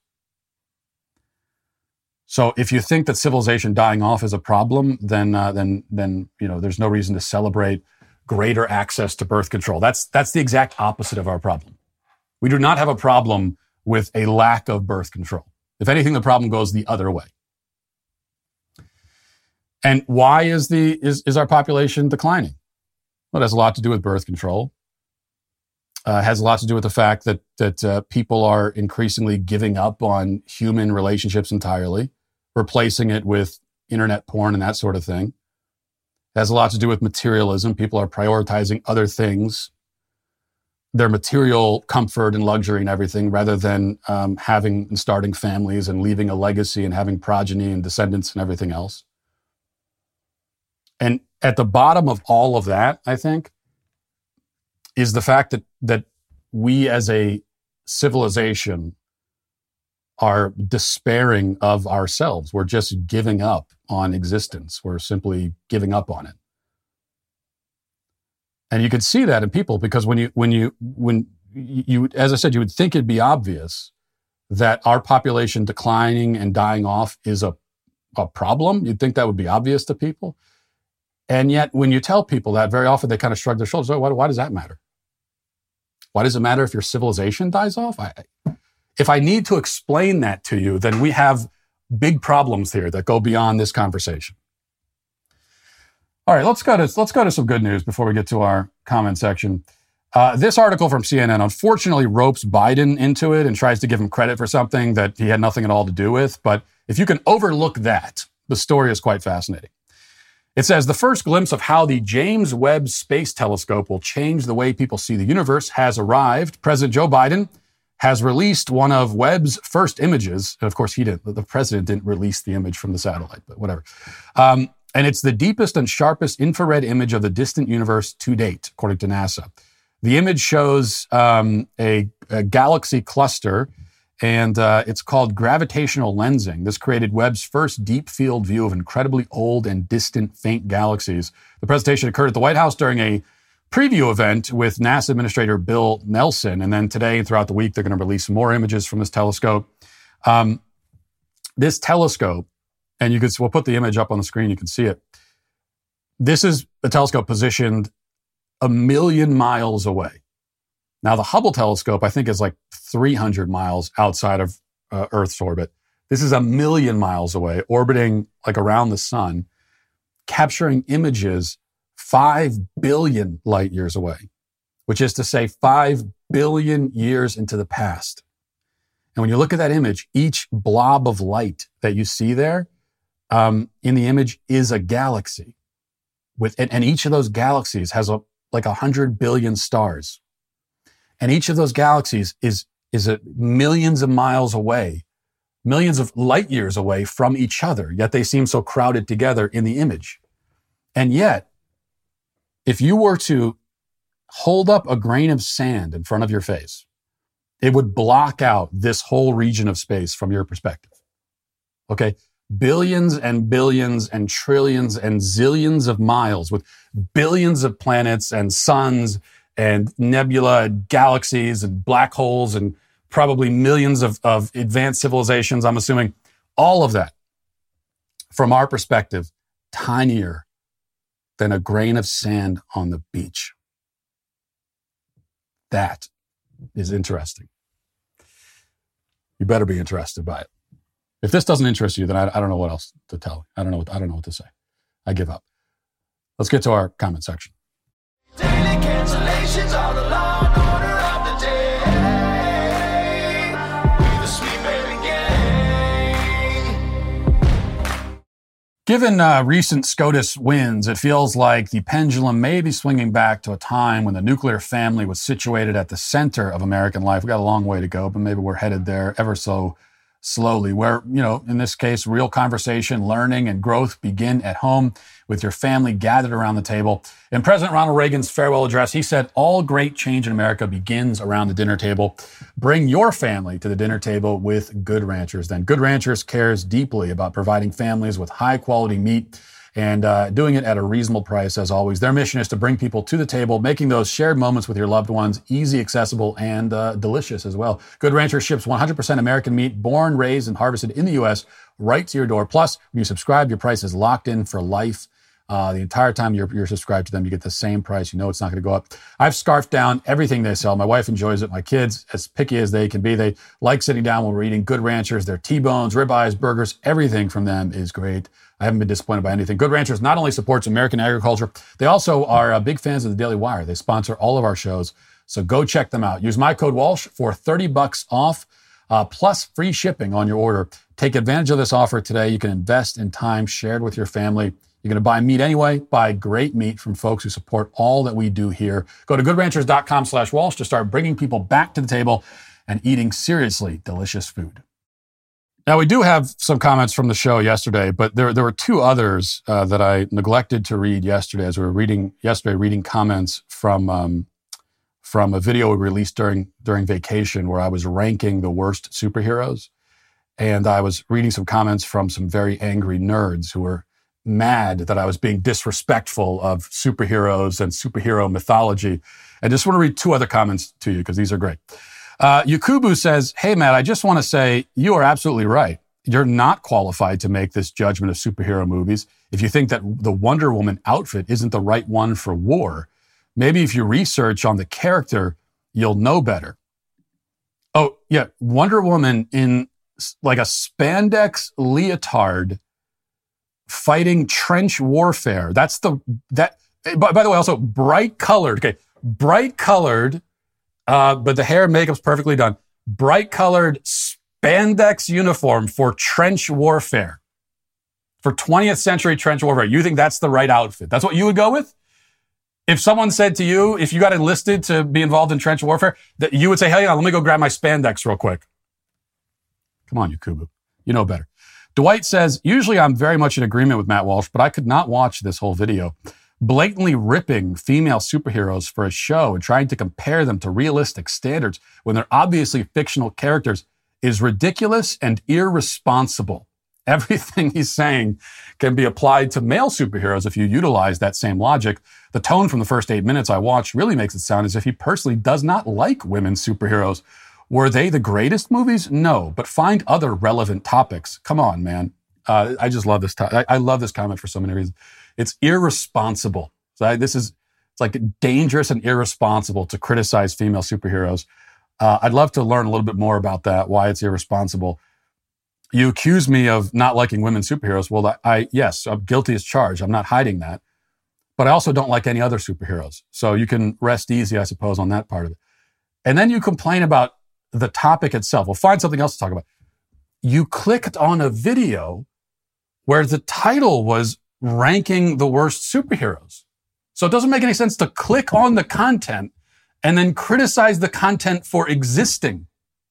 So if you think that civilization dying off is a problem, then, uh, then, then, you know, there's no reason to celebrate greater access to birth control. That's, that's the exact opposite of our problem. We do not have a problem with a lack of birth control. If anything, the problem goes the other way. And why is the, is, is our population declining? Well, it has a lot to do with birth control. Uh, it has a lot to do with the fact that, that, uh, people are increasingly giving up on human relationships entirely, replacing it with internet porn and that sort of thing. It has a lot to do with materialism. People are prioritizing other things, their material comfort and luxury and everything, rather than um, having and starting families and leaving a legacy and having progeny and descendants and everything else. And at the bottom of all of that, I think, is the fact that that we as a civilization are despairing of ourselves. We're just giving up on existence. We're simply giving up on it. And you can see that in people, because when you, when you, when you, as I said, you would think it'd be obvious that our population declining and dying off is a, a problem. You'd think that would be obvious to people. And yet when you tell people that, very often they kind of shrug their shoulders. Why, why does that matter? Why does it matter if your civilization dies off? I, if I need to explain that to you, then we have big problems here that go beyond this conversation. All right, let's go to let's go to some good news before we get to our comment section. Uh, this article from C N N unfortunately ropes Biden into it and tries to give him credit for something that he had nothing at all to do with. But if you can overlook that, the story is quite fascinating. It says the first glimpse of how the James Webb Space Telescope will change the way people see the universe has arrived. President Joe Biden has released one of Webb's first images. And of course, he didn't. The president didn't release the image from the satellite, but whatever. Um, and it's the deepest and sharpest infrared image of the distant universe to date, according to NASA. The image shows um, a, a galaxy cluster, and uh, it's called gravitational lensing. This created Webb's first deep field view of incredibly old and distant faint galaxies. The presentation occurred at the White House during a preview event with NASA Administrator Bill Nelson. And then today and throughout the week, they're going to release more images from this telescope. Um, this telescope, and you can, we'll put the image up on the screen, you can see it. This is a telescope positioned a million miles away. Now, the Hubble telescope, I think, is like three hundred miles outside of uh, Earth's orbit. This is a million miles away, orbiting like around the sun, capturing images five billion light years away, which is to say five billion years into the past. And when you look at that image, each blob of light that you see there um, in the image is a galaxy. With and, and each of those galaxies has a like a hundred billion stars. And each of those galaxies is, is a millions of miles away, millions of light years away from each other, yet they seem so crowded together in the image. And yet, if you were to hold up a grain of sand in front of your face, it would block out this whole region of space from your perspective. Okay? Billions and billions and trillions and zillions of miles with billions of planets and suns and nebula and galaxies and black holes and probably millions of, of advanced civilizations, I'm assuming. All of that, from our perspective, tinier than a grain of sand on the beach. That is interesting. You better be interested by it. If this doesn't interest you, then I, I don't know what else to tell you. I don't know what, I don't know what to say. I give up. Let's get to our comment section. Daily cancellations are the law and order of the day. With a sweet baby gang. Given uh, recent SCOTUS wins, it feels like the pendulum may be swinging back to a time when the nuclear family was situated at the center of American life. We got a long way to go, but maybe we're headed there ever so slowly, where, you know, in this case, real conversation, learning, and growth begin at home with your family gathered around the table. In President Ronald Reagan's farewell address, he said, all great change in America begins around the dinner table. Bring your family to the dinner table with Good Ranchers. Then Good Ranchers cares deeply about providing families with high quality meat and uh, doing it at a reasonable price, as always. Their mission is to bring people to the table, making those shared moments with your loved ones easy, accessible, and uh, delicious as well. Good Rancher ships one hundred percent American meat, born, raised, and harvested in the U S, right to your door. Plus, when you subscribe, your price is locked in for life. Uh, the entire time you're, you're subscribed to them, you get the same price. You know it's not going to go up. I've scarfed down everything they sell. My wife enjoys it. My kids, as picky as they can be, they like sitting down when we're eating Good Ranchers. Their T-bones, ribeyes, burgers, everything from them is great. I haven't been disappointed by anything. Good Ranchers not only supports American agriculture, they also are uh, big fans of the Daily Wire. They sponsor all of our shows. So go check them out. Use my code Walsh for thirty bucks off, uh, plus free shipping on your order. Take advantage of this offer today. You can invest in time shared with your family. You're going to buy meat anyway. Buy great meat from folks who support all that we do here. Go to goodranchers.com slash Walsh to start bringing people back to the table and eating seriously delicious food. Now, we do have some comments from the show yesterday, but there, there were two others uh, that I neglected to read yesterday as we were reading yesterday, reading comments from um, from a video we released during during vacation where I was ranking the worst superheroes. And I was reading some comments from some very angry nerds who were mad that I was being disrespectful of superheroes and superhero mythology. I just want to read two other comments to you because these are great. Uh, Yakubu says, hey, Matt, I just want to say you are absolutely right. You're not qualified to make this judgment of superhero movies. If you think that the Wonder Woman outfit isn't the right one for war, maybe if you research on the character, you'll know better. Oh, yeah. Wonder Woman in like a spandex leotard fighting trench warfare. That's the, that, by, by the way, also bright colored, okay, bright colored, uh, but the hair and makeup's perfectly done. Bright colored spandex uniform for trench warfare. For twentieth century trench warfare. You think that's the right outfit? That's what you would go with? If someone said to you, if you got enlisted to be involved in trench warfare, that you would say, hey, let me go grab my spandex real quick. Come on, Yakubu. You know better. Dwight says, usually I'm very much in agreement with Matt Walsh, but I could not watch this whole video. Blatantly ripping female superheroes for a show and trying to compare them to realistic standards when they're obviously fictional characters is ridiculous and irresponsible. Everything he's saying can be applied to male superheroes if you utilize that same logic. The tone from the first eight minutes I watched really makes it sound as if he personally does not like women superheroes. Were they the greatest movies? No, but find other relevant topics. Come on, man. Uh, I just love this. To- I-, I love this comment for so many reasons. It's irresponsible. So I, this is it's like dangerous and irresponsible to criticize female superheroes. Uh, I'd love to learn a little bit more about that, why it's irresponsible. You accuse me of not liking women superheroes. Well, I, I yes, I'm guilty as charged. I'm not hiding that. But I also don't like any other superheroes. So you can rest easy, I suppose, on that part of it. And then you complain about the topic itself. We'll find something else to talk about. You clicked on a video where the title was ranking the worst superheroes. So it doesn't make any sense to click on the content and then criticize the content for existing.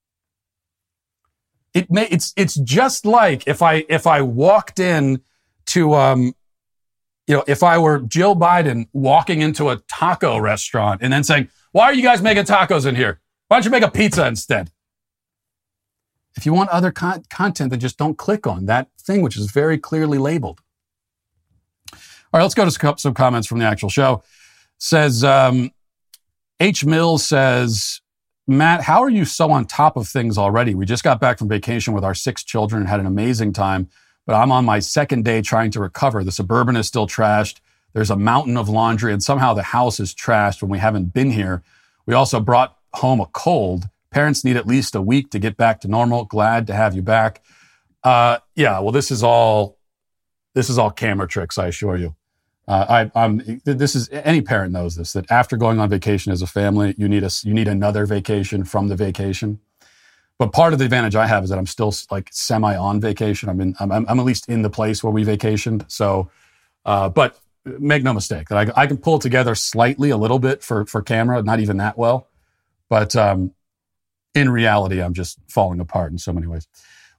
It may, it's, it's just like if I, if I walked in to, um, you know, if I were Jill Biden walking into a taco restaurant and then saying, why are you guys making tacos in here? Why don't you make a pizza instead? If you want other con- content, then just don't click on that thing, which is very clearly labeled. All right, let's go to some comments from the actual show. Says, um, H. Mills says, Matt, how are you so on top of things already? We just got back from vacation with our six children and had an amazing time, but I'm on my second day trying to recover. The Suburban is still trashed. There's a mountain of laundry, and somehow the house is trashed when we haven't been here. We also brought home a cold. Parents need at least a week to get back to normal. Glad to have you back. Uh, yeah, well, this is all, this is all camera tricks, I assure you. Uh, I, I'm, this is, any parent knows this, that after going on vacation as a family, you need a, you need another vacation from the vacation. But part of the advantage I have is that I'm still like semi on vacation. I'm in, I'm, I'm at least in the place where we vacationed. So, uh, but make no mistake that I, I can pull it together slightly a little bit for, for camera, not even that well. But, um, in reality, I'm just falling apart in so many ways.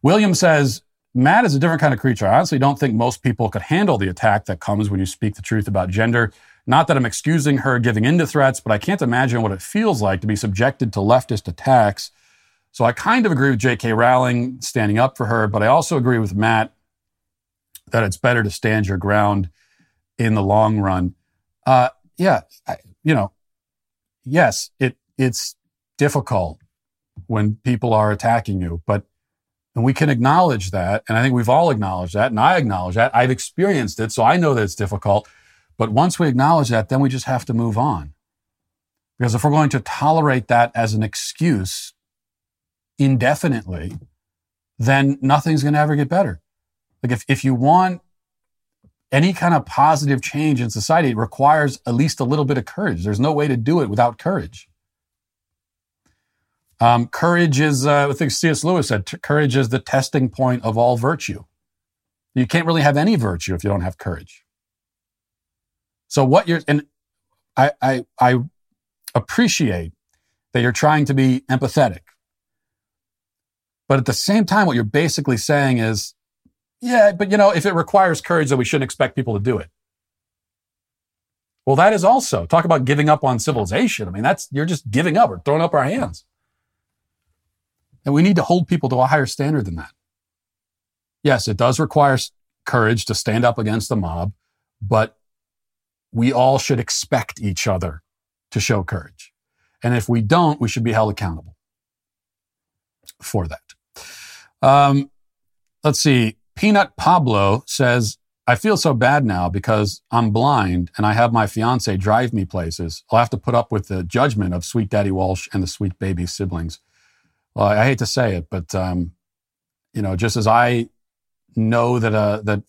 William says, Matt is a different kind of creature. I honestly don't think most people could handle the attack that comes when you speak the truth about gender. Not that I'm excusing her giving in to threats, but I can't imagine what it feels like to be subjected to leftist attacks. So I kind of agree with J K Rowling standing up for her, but I also agree with Matt that it's better to stand your ground in the long run. Uh, yeah, I, you know, yes, it it's difficult when people are attacking you, but and we can acknowledge that, and I think we've all acknowledged that, and I acknowledge that. I've experienced it, so I know that it's difficult. But once we acknowledge that, then we just have to move on. Because if we're going to tolerate that as an excuse indefinitely, then nothing's going to ever get better. Like if, if you want any kind of positive change in society, it requires at least a little bit of courage. There's no way to do it without courage. Um, courage is, uh, I think C S Lewis said, t- courage is the testing point of all virtue. You can't really have any virtue if you don't have courage. So what you're, and I, I, I appreciate that you're trying to be empathetic. But at the same time, what you're basically saying is, yeah, but you know, if it requires courage, then we shouldn't expect people to do it. Well, that is also, talk about giving up on civilization. I mean, that's, you're just giving up or throwing up our hands. And we need to hold people to a higher standard than that. Yes, it does require courage to stand up against the mob, but we all should expect each other to show courage. And if we don't, we should be held accountable for that. Um, let's see. Peanut Pablo says, I feel so bad now because I'm blind and I have my fiance drive me places. I'll have to put up with the judgment of Sweet Daddy Walsh and the Sweet Baby siblings. Well, I hate to say it, but, um, you know, just as I know that, uh, that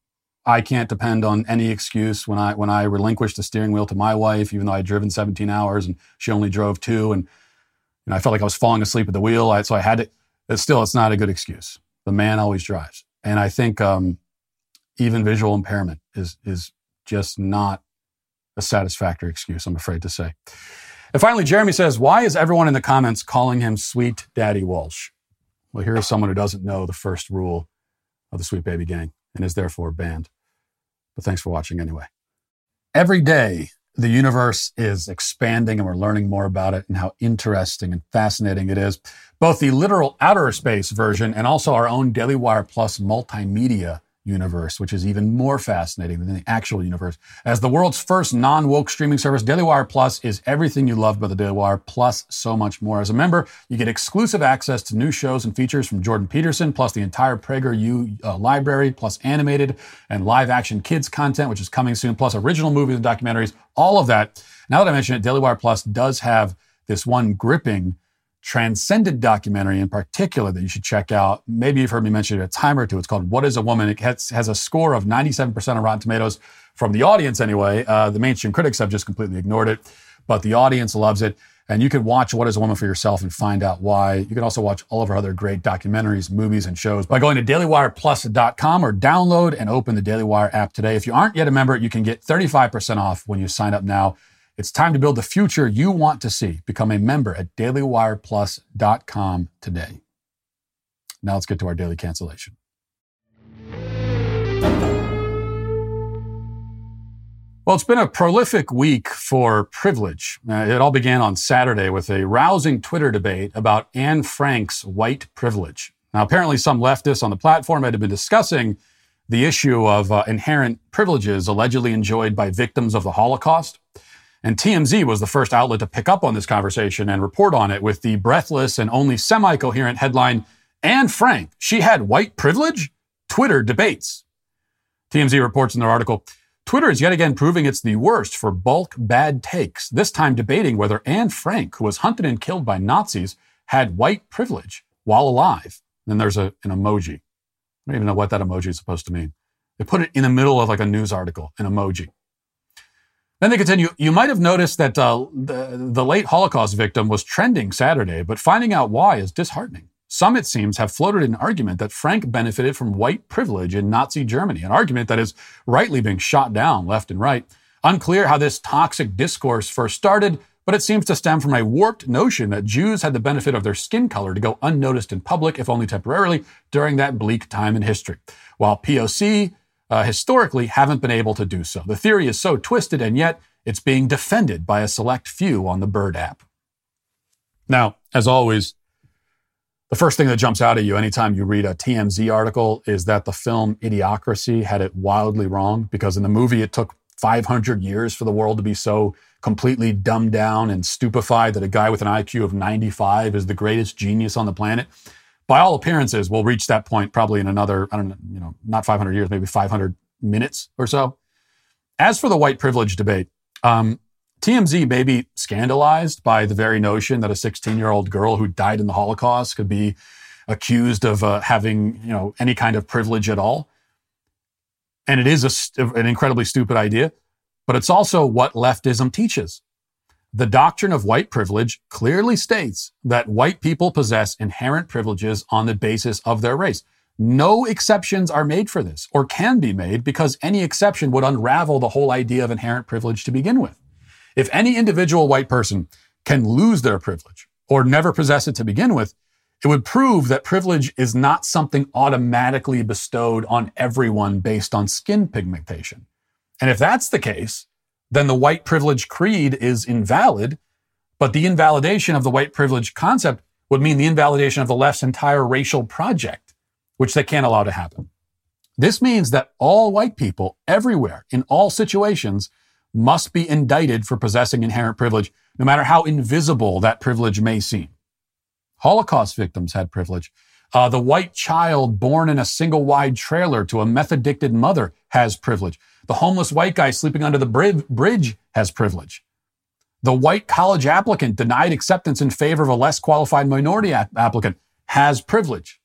I can't depend on any excuse when I, when I relinquished the steering wheel to my wife, even though I'd driven seventeen hours and she only drove two. And, you know, I felt like I was falling asleep at the wheel. I, so I had to, it's still, it's not a good excuse. The man always drives. And I think, um, even visual impairment is, is just not a satisfactory excuse, I'm afraid to say. And finally, Jeremy says, why is everyone in the comments calling him Sweet Daddy Walsh? Well, here is someone who doesn't know the first rule of the Sweet Baby Gang and is therefore banned. But thanks for watching anyway. Every day, the universe is expanding and we're learning more about it and how interesting and fascinating it is. Both the literal outer space version and also our own Daily Wire Plus multimedia universe, which is even more fascinating than the actual universe. As the world's first non-woke streaming service, Daily Wire Plus is everything you love about the Daily Wire, plus so much more. As a member, you get exclusive access to new shows and features from Jordan Peterson, plus the entire PragerU uh, library, plus animated and live-action kids content, which is coming soon, plus original movies and documentaries, all of that. Now that I mention it, Daily Wire Plus does have this one gripping Transcended documentary in particular that you should check out. Maybe you've heard me mention it a time or two. It's called What is a Woman? It has, has a score of ninety-seven percent on Rotten Tomatoes from the audience anyway. Uh, the mainstream critics have just completely ignored it, but the audience loves it. And you can watch What is a Woman for yourself and find out why. You can also watch all of our other great documentaries, movies, and shows by going to daily wire plus dot com or download and open the Daily Wire app today. If you aren't yet a member, you can get thirty-five percent off when you sign up now. It's time to build the future you want to see. Become a member at daily wire plus dot com today. Now let's get to our daily cancellation. Well, it's been a prolific week for privilege. Uh, it all began on Saturday with a rousing Twitter debate about Anne Frank's white privilege. Now, apparently some leftists on the platform had been discussing the issue of uh, inherent privileges allegedly enjoyed by victims of the Holocaust. And T M Z was the first outlet to pick up on this conversation and report on it with the breathless and only semi-coherent headline, Anne Frank, she had white privilege? Twitter debates. T M Z reports in their article, Twitter is yet again proving it's the worst for bulk bad takes, this time debating whether Anne Frank, who was hunted and killed by Nazis, had white privilege while alive. Then there's a, an emoji. I don't even know what that emoji is supposed to mean. They put it in the middle of like a news article, an emoji. Then they continue, you might have noticed that uh, the, the late Holocaust victim was trending Saturday, but finding out why is disheartening. Some, it seems, have floated an argument that Frank benefited from white privilege in Nazi Germany, an argument that is rightly being shot down left and right. Unclear how this toxic discourse first started, but it seems to stem from a warped notion that Jews had the benefit of their skin color to go unnoticed in public, if only temporarily, during that bleak time in history, while P O C uh, historically haven't been able to do so. The theory is so twisted, and yet it's being defended by a select few on the Bird app. Now, as always, the first thing that jumps out at you anytime you read a T M Z article is that the film Idiocracy had it wildly wrong, because in the movie it took five hundred years for the world to be so completely dumbed down and stupefied that a guy with an I Q of ninety-five is the greatest genius on the planet. By all appearances, we'll reach that point probably in another, I don't know, you know, not five hundred years, maybe five hundred minutes or so. As for the white privilege debate, um, T M Z may be scandalized by the very notion that a sixteen-year-old girl who died in the Holocaust could be accused of uh, having, you know, any kind of privilege at all. And it is a, an incredibly stupid idea, but it's also what leftism teaches. The doctrine of white privilege clearly states that white people possess inherent privileges on the basis of their race. No exceptions are made for this, or can be made, because any exception would unravel the whole idea of inherent privilege to begin with. If any individual white person can lose their privilege or never possess it to begin with, it would prove that privilege is not something automatically bestowed on everyone based on skin pigmentation. And if that's the case, then the white privilege creed is invalid, but the invalidation of the white privilege concept would mean the invalidation of the left's entire racial project, which they can't allow to happen. This means that all white people everywhere, in all situations, must be indicted for possessing inherent privilege, no matter how invisible that privilege may seem. Holocaust victims had privilege. Uh, the white child born in a single-wide trailer to a meth-addicted mother has privilege. The homeless white guy sleeping under the bri- bridge has privilege. The white college applicant denied acceptance in favor of a less qualified minority a- applicant has privilege.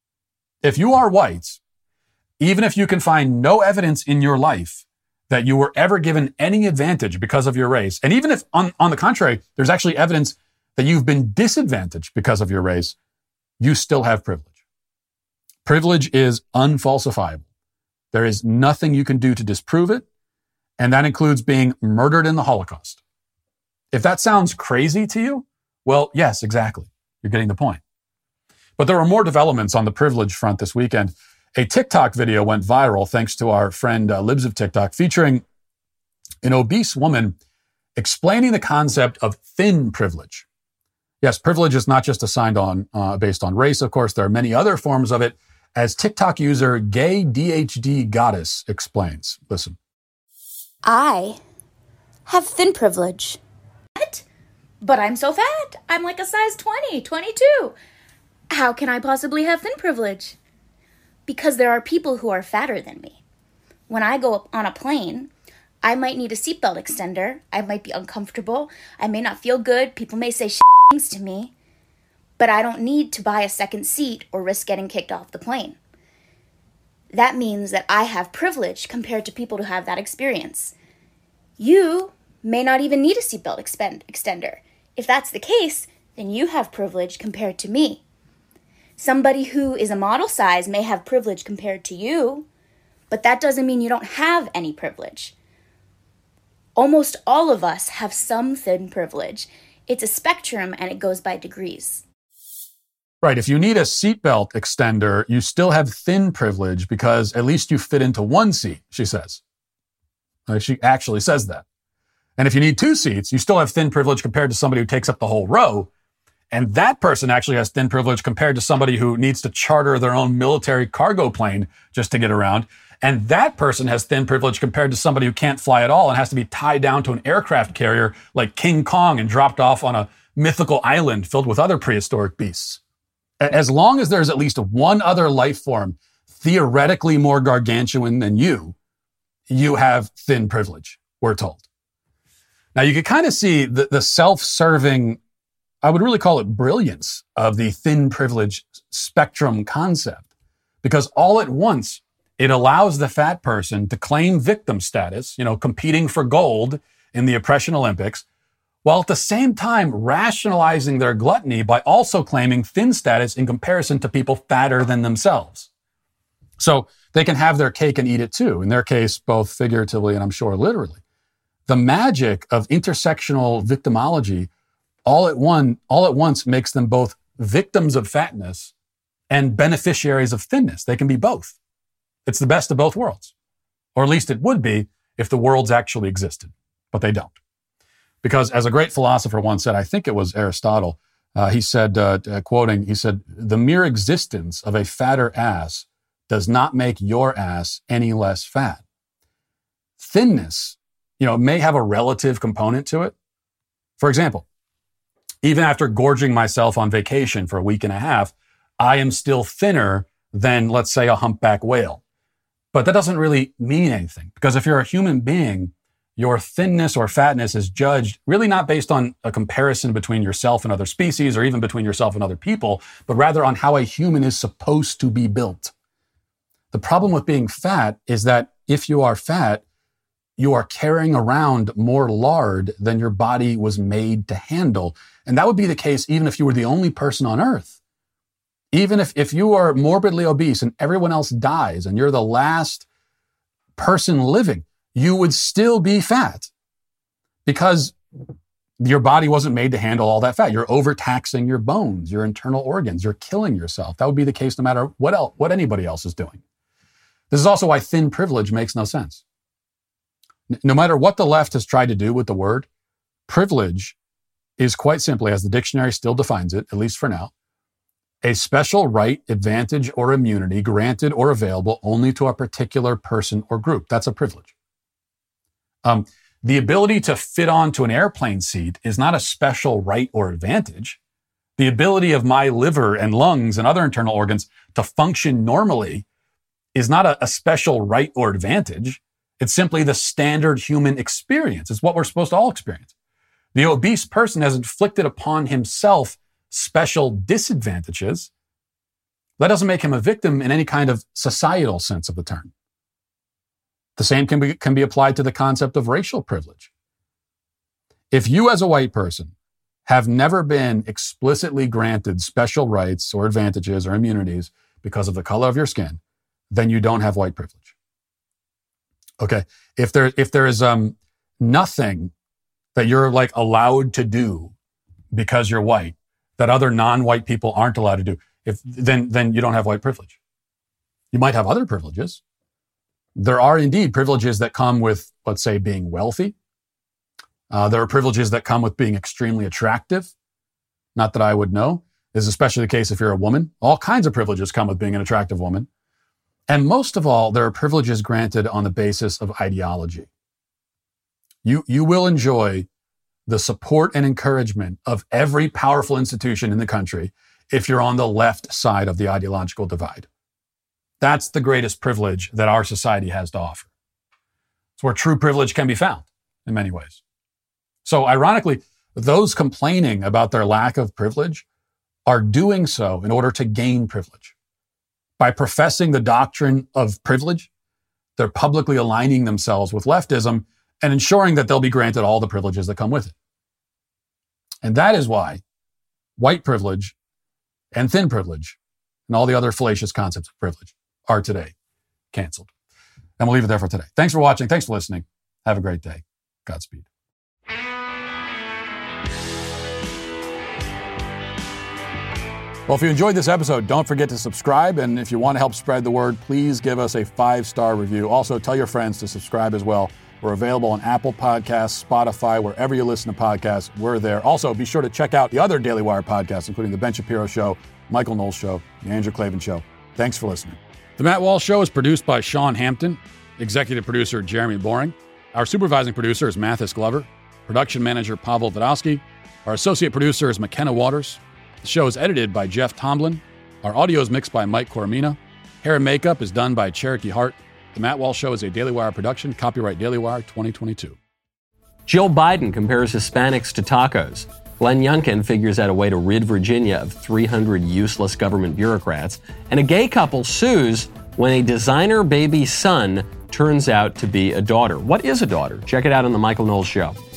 If you are white, even if you can find no evidence in your life that you were ever given any advantage because of your race, and even if, on, on the contrary, there's actually evidence that you've been disadvantaged because of your race, you still have privilege. Privilege is unfalsifiable. There is nothing you can do to disprove it, and that includes being murdered in the Holocaust. If that sounds crazy to you, well, yes, exactly. You're getting the point. But there were more developments on the privilege front this weekend. A TikTok video went viral thanks to our friend uh, Libs of TikTok, featuring an obese woman explaining the concept of thin privilege. Yes, privilege is not just assigned on uh, based on race. Of course, there are many other forms of it, as TikTok user Gay D H D Goddess explains. Listen. I have thin privilege. What? But I'm so fat. I'm like a size twenty, twenty-two. How can I possibly have thin privilege? Because there are people who are fatter than me. When I go up on a plane, I might need a seatbelt extender. I might be uncomfortable. I may not feel good. People may say shit things to me. But I don't need to buy a second seat or risk getting kicked off the plane. That means that I have privilege compared to people who have that experience. You may not even need a seatbelt expend- extender. If that's the case, then you have privilege compared to me. Somebody who is a model size may have privilege compared to you, but that doesn't mean you don't have any privilege. Almost all of us have some thin privilege. It's a spectrum and it goes by degrees. Right. If you need a seatbelt extender, you still have thin privilege because at least you fit into one seat, she says. Uh, she actually says that. And if you need two seats, you still have thin privilege compared to somebody who takes up the whole row. And that person actually has thin privilege compared to somebody who needs to charter their own military cargo plane just to get around. And that person has thin privilege compared to somebody who can't fly at all and has to be tied down to an aircraft carrier like King Kong and dropped off on a mythical island filled with other prehistoric beasts. As long as there's at least one other life form theoretically more gargantuan than you, you have thin privilege, we're told. Now, you can kind of see the, the self-serving, I would really call it brilliance of the thin privilege spectrum concept, because all at once it allows the fat person to claim victim status, you know, competing for gold in the oppression Olympics, while at the same time rationalizing their gluttony by also claiming thin status in comparison to people fatter than themselves. So they can have their cake and eat it too, in their case, both figuratively and I'm sure literally. The magic of intersectional victimology all at one, all at once makes them both victims of fatness and beneficiaries of thinness. They can be both. It's the best of both worlds. Or at least it would be if the worlds actually existed, but they don't. Because as a great philosopher once said, I think it was Aristotle, uh, he said, uh, uh, quoting, he said, the mere existence of a fatter ass does not make your ass any less fat. Thinness, you know, may have a relative component to it. For example, even after gorging myself on vacation for a week and a half, I am still thinner than, let's say, a humpback whale. But that doesn't really mean anything, because if you're a human being, your thinness or fatness is judged really not based on a comparison between yourself and other species or even between yourself and other people, but rather on how a human is supposed to be built. The problem with being fat is that if you are fat, you are carrying around more lard than your body was made to handle. And that would be the case even if you were the only person on earth. Even if, if you are morbidly obese and everyone else dies and you're the last person living, you would still be fat because your body wasn't made to handle all that fat. You're overtaxing your bones, your internal organs. You're killing yourself. That would be the case no matter what else, what anybody else is doing. This is also why thin privilege makes no sense. No matter what the left has tried to do with the word, privilege is quite simply, as the dictionary still defines it, at least for now, a special right, advantage, or immunity granted or available only to a particular person or group. That's a privilege. Um, the ability to fit onto an airplane seat is not a special right or advantage. The ability of my liver and lungs and other internal organs to function normally is not a, a special right or advantage. It's simply the standard human experience. It's what we're supposed to all experience. The obese person has inflicted upon himself special disadvantages. That doesn't make him a victim in any kind of societal sense of the term. The same can be, can be applied to the concept of racial privilege. If you as a white person have never been explicitly granted special rights or advantages or immunities because of the color of your skin, then you don't have white privilege. Okay. If there, if there is um, nothing that you're like allowed to do because you're white that other non-white people aren't allowed to do, if then, then you don't have white privilege. You might have other privileges. There are indeed privileges that come with, let's say, being wealthy. Uh, there are privileges that come with being extremely attractive. Not that I would know. This is especially the case if you're a woman. All kinds of privileges come with being an attractive woman. And most of all, there are privileges granted on the basis of ideology. You, you will enjoy the support and encouragement of every powerful institution in the country if you're on the left side of the ideological divide. That's the greatest privilege that our society has to offer. It's where true privilege can be found in many ways. So ironically, those complaining about their lack of privilege are doing so in order to gain privilege. By professing the doctrine of privilege, they're publicly aligning themselves with leftism and ensuring that they'll be granted all the privileges that come with it. And that is why white privilege and thin privilege and all the other fallacious concepts of privilege are today canceled. And we'll leave it there for today. Thanks for watching. Thanks for listening. Have a great day. Godspeed. Well, if you enjoyed this episode, don't forget to subscribe. And if you want to help spread the word, please give us a five-star review. Also, tell your friends to subscribe as well. We're available on Apple Podcasts, Spotify, wherever you listen to podcasts, we're there. Also, be sure to check out the other Daily Wire podcasts, including The Ben Shapiro Show, Michael Knowles Show, The Andrew Klavan Show. Thanks for listening. The Matt Walsh Show is produced by Sean Hampton, executive producer Jeremy Boring. Our supervising producer is Mathis Glover, production manager Pavel Vodowski. Our associate producer is McKenna Waters. The show is edited by Jeff Tomlin. Our audio is mixed by Mike Coromina. Hair and makeup is done by Cherokee Hart. The Matt Walsh Show is a Daily Wire production. Copyright Daily Wire twenty twenty-two. Jill Biden compares Hispanics to tacos. Glenn Youngkin figures out a way to rid Virginia of three hundred useless government bureaucrats. And a gay couple sues when a designer baby son turns out to be a daughter. What is a daughter? Check it out on The Michael Knowles Show.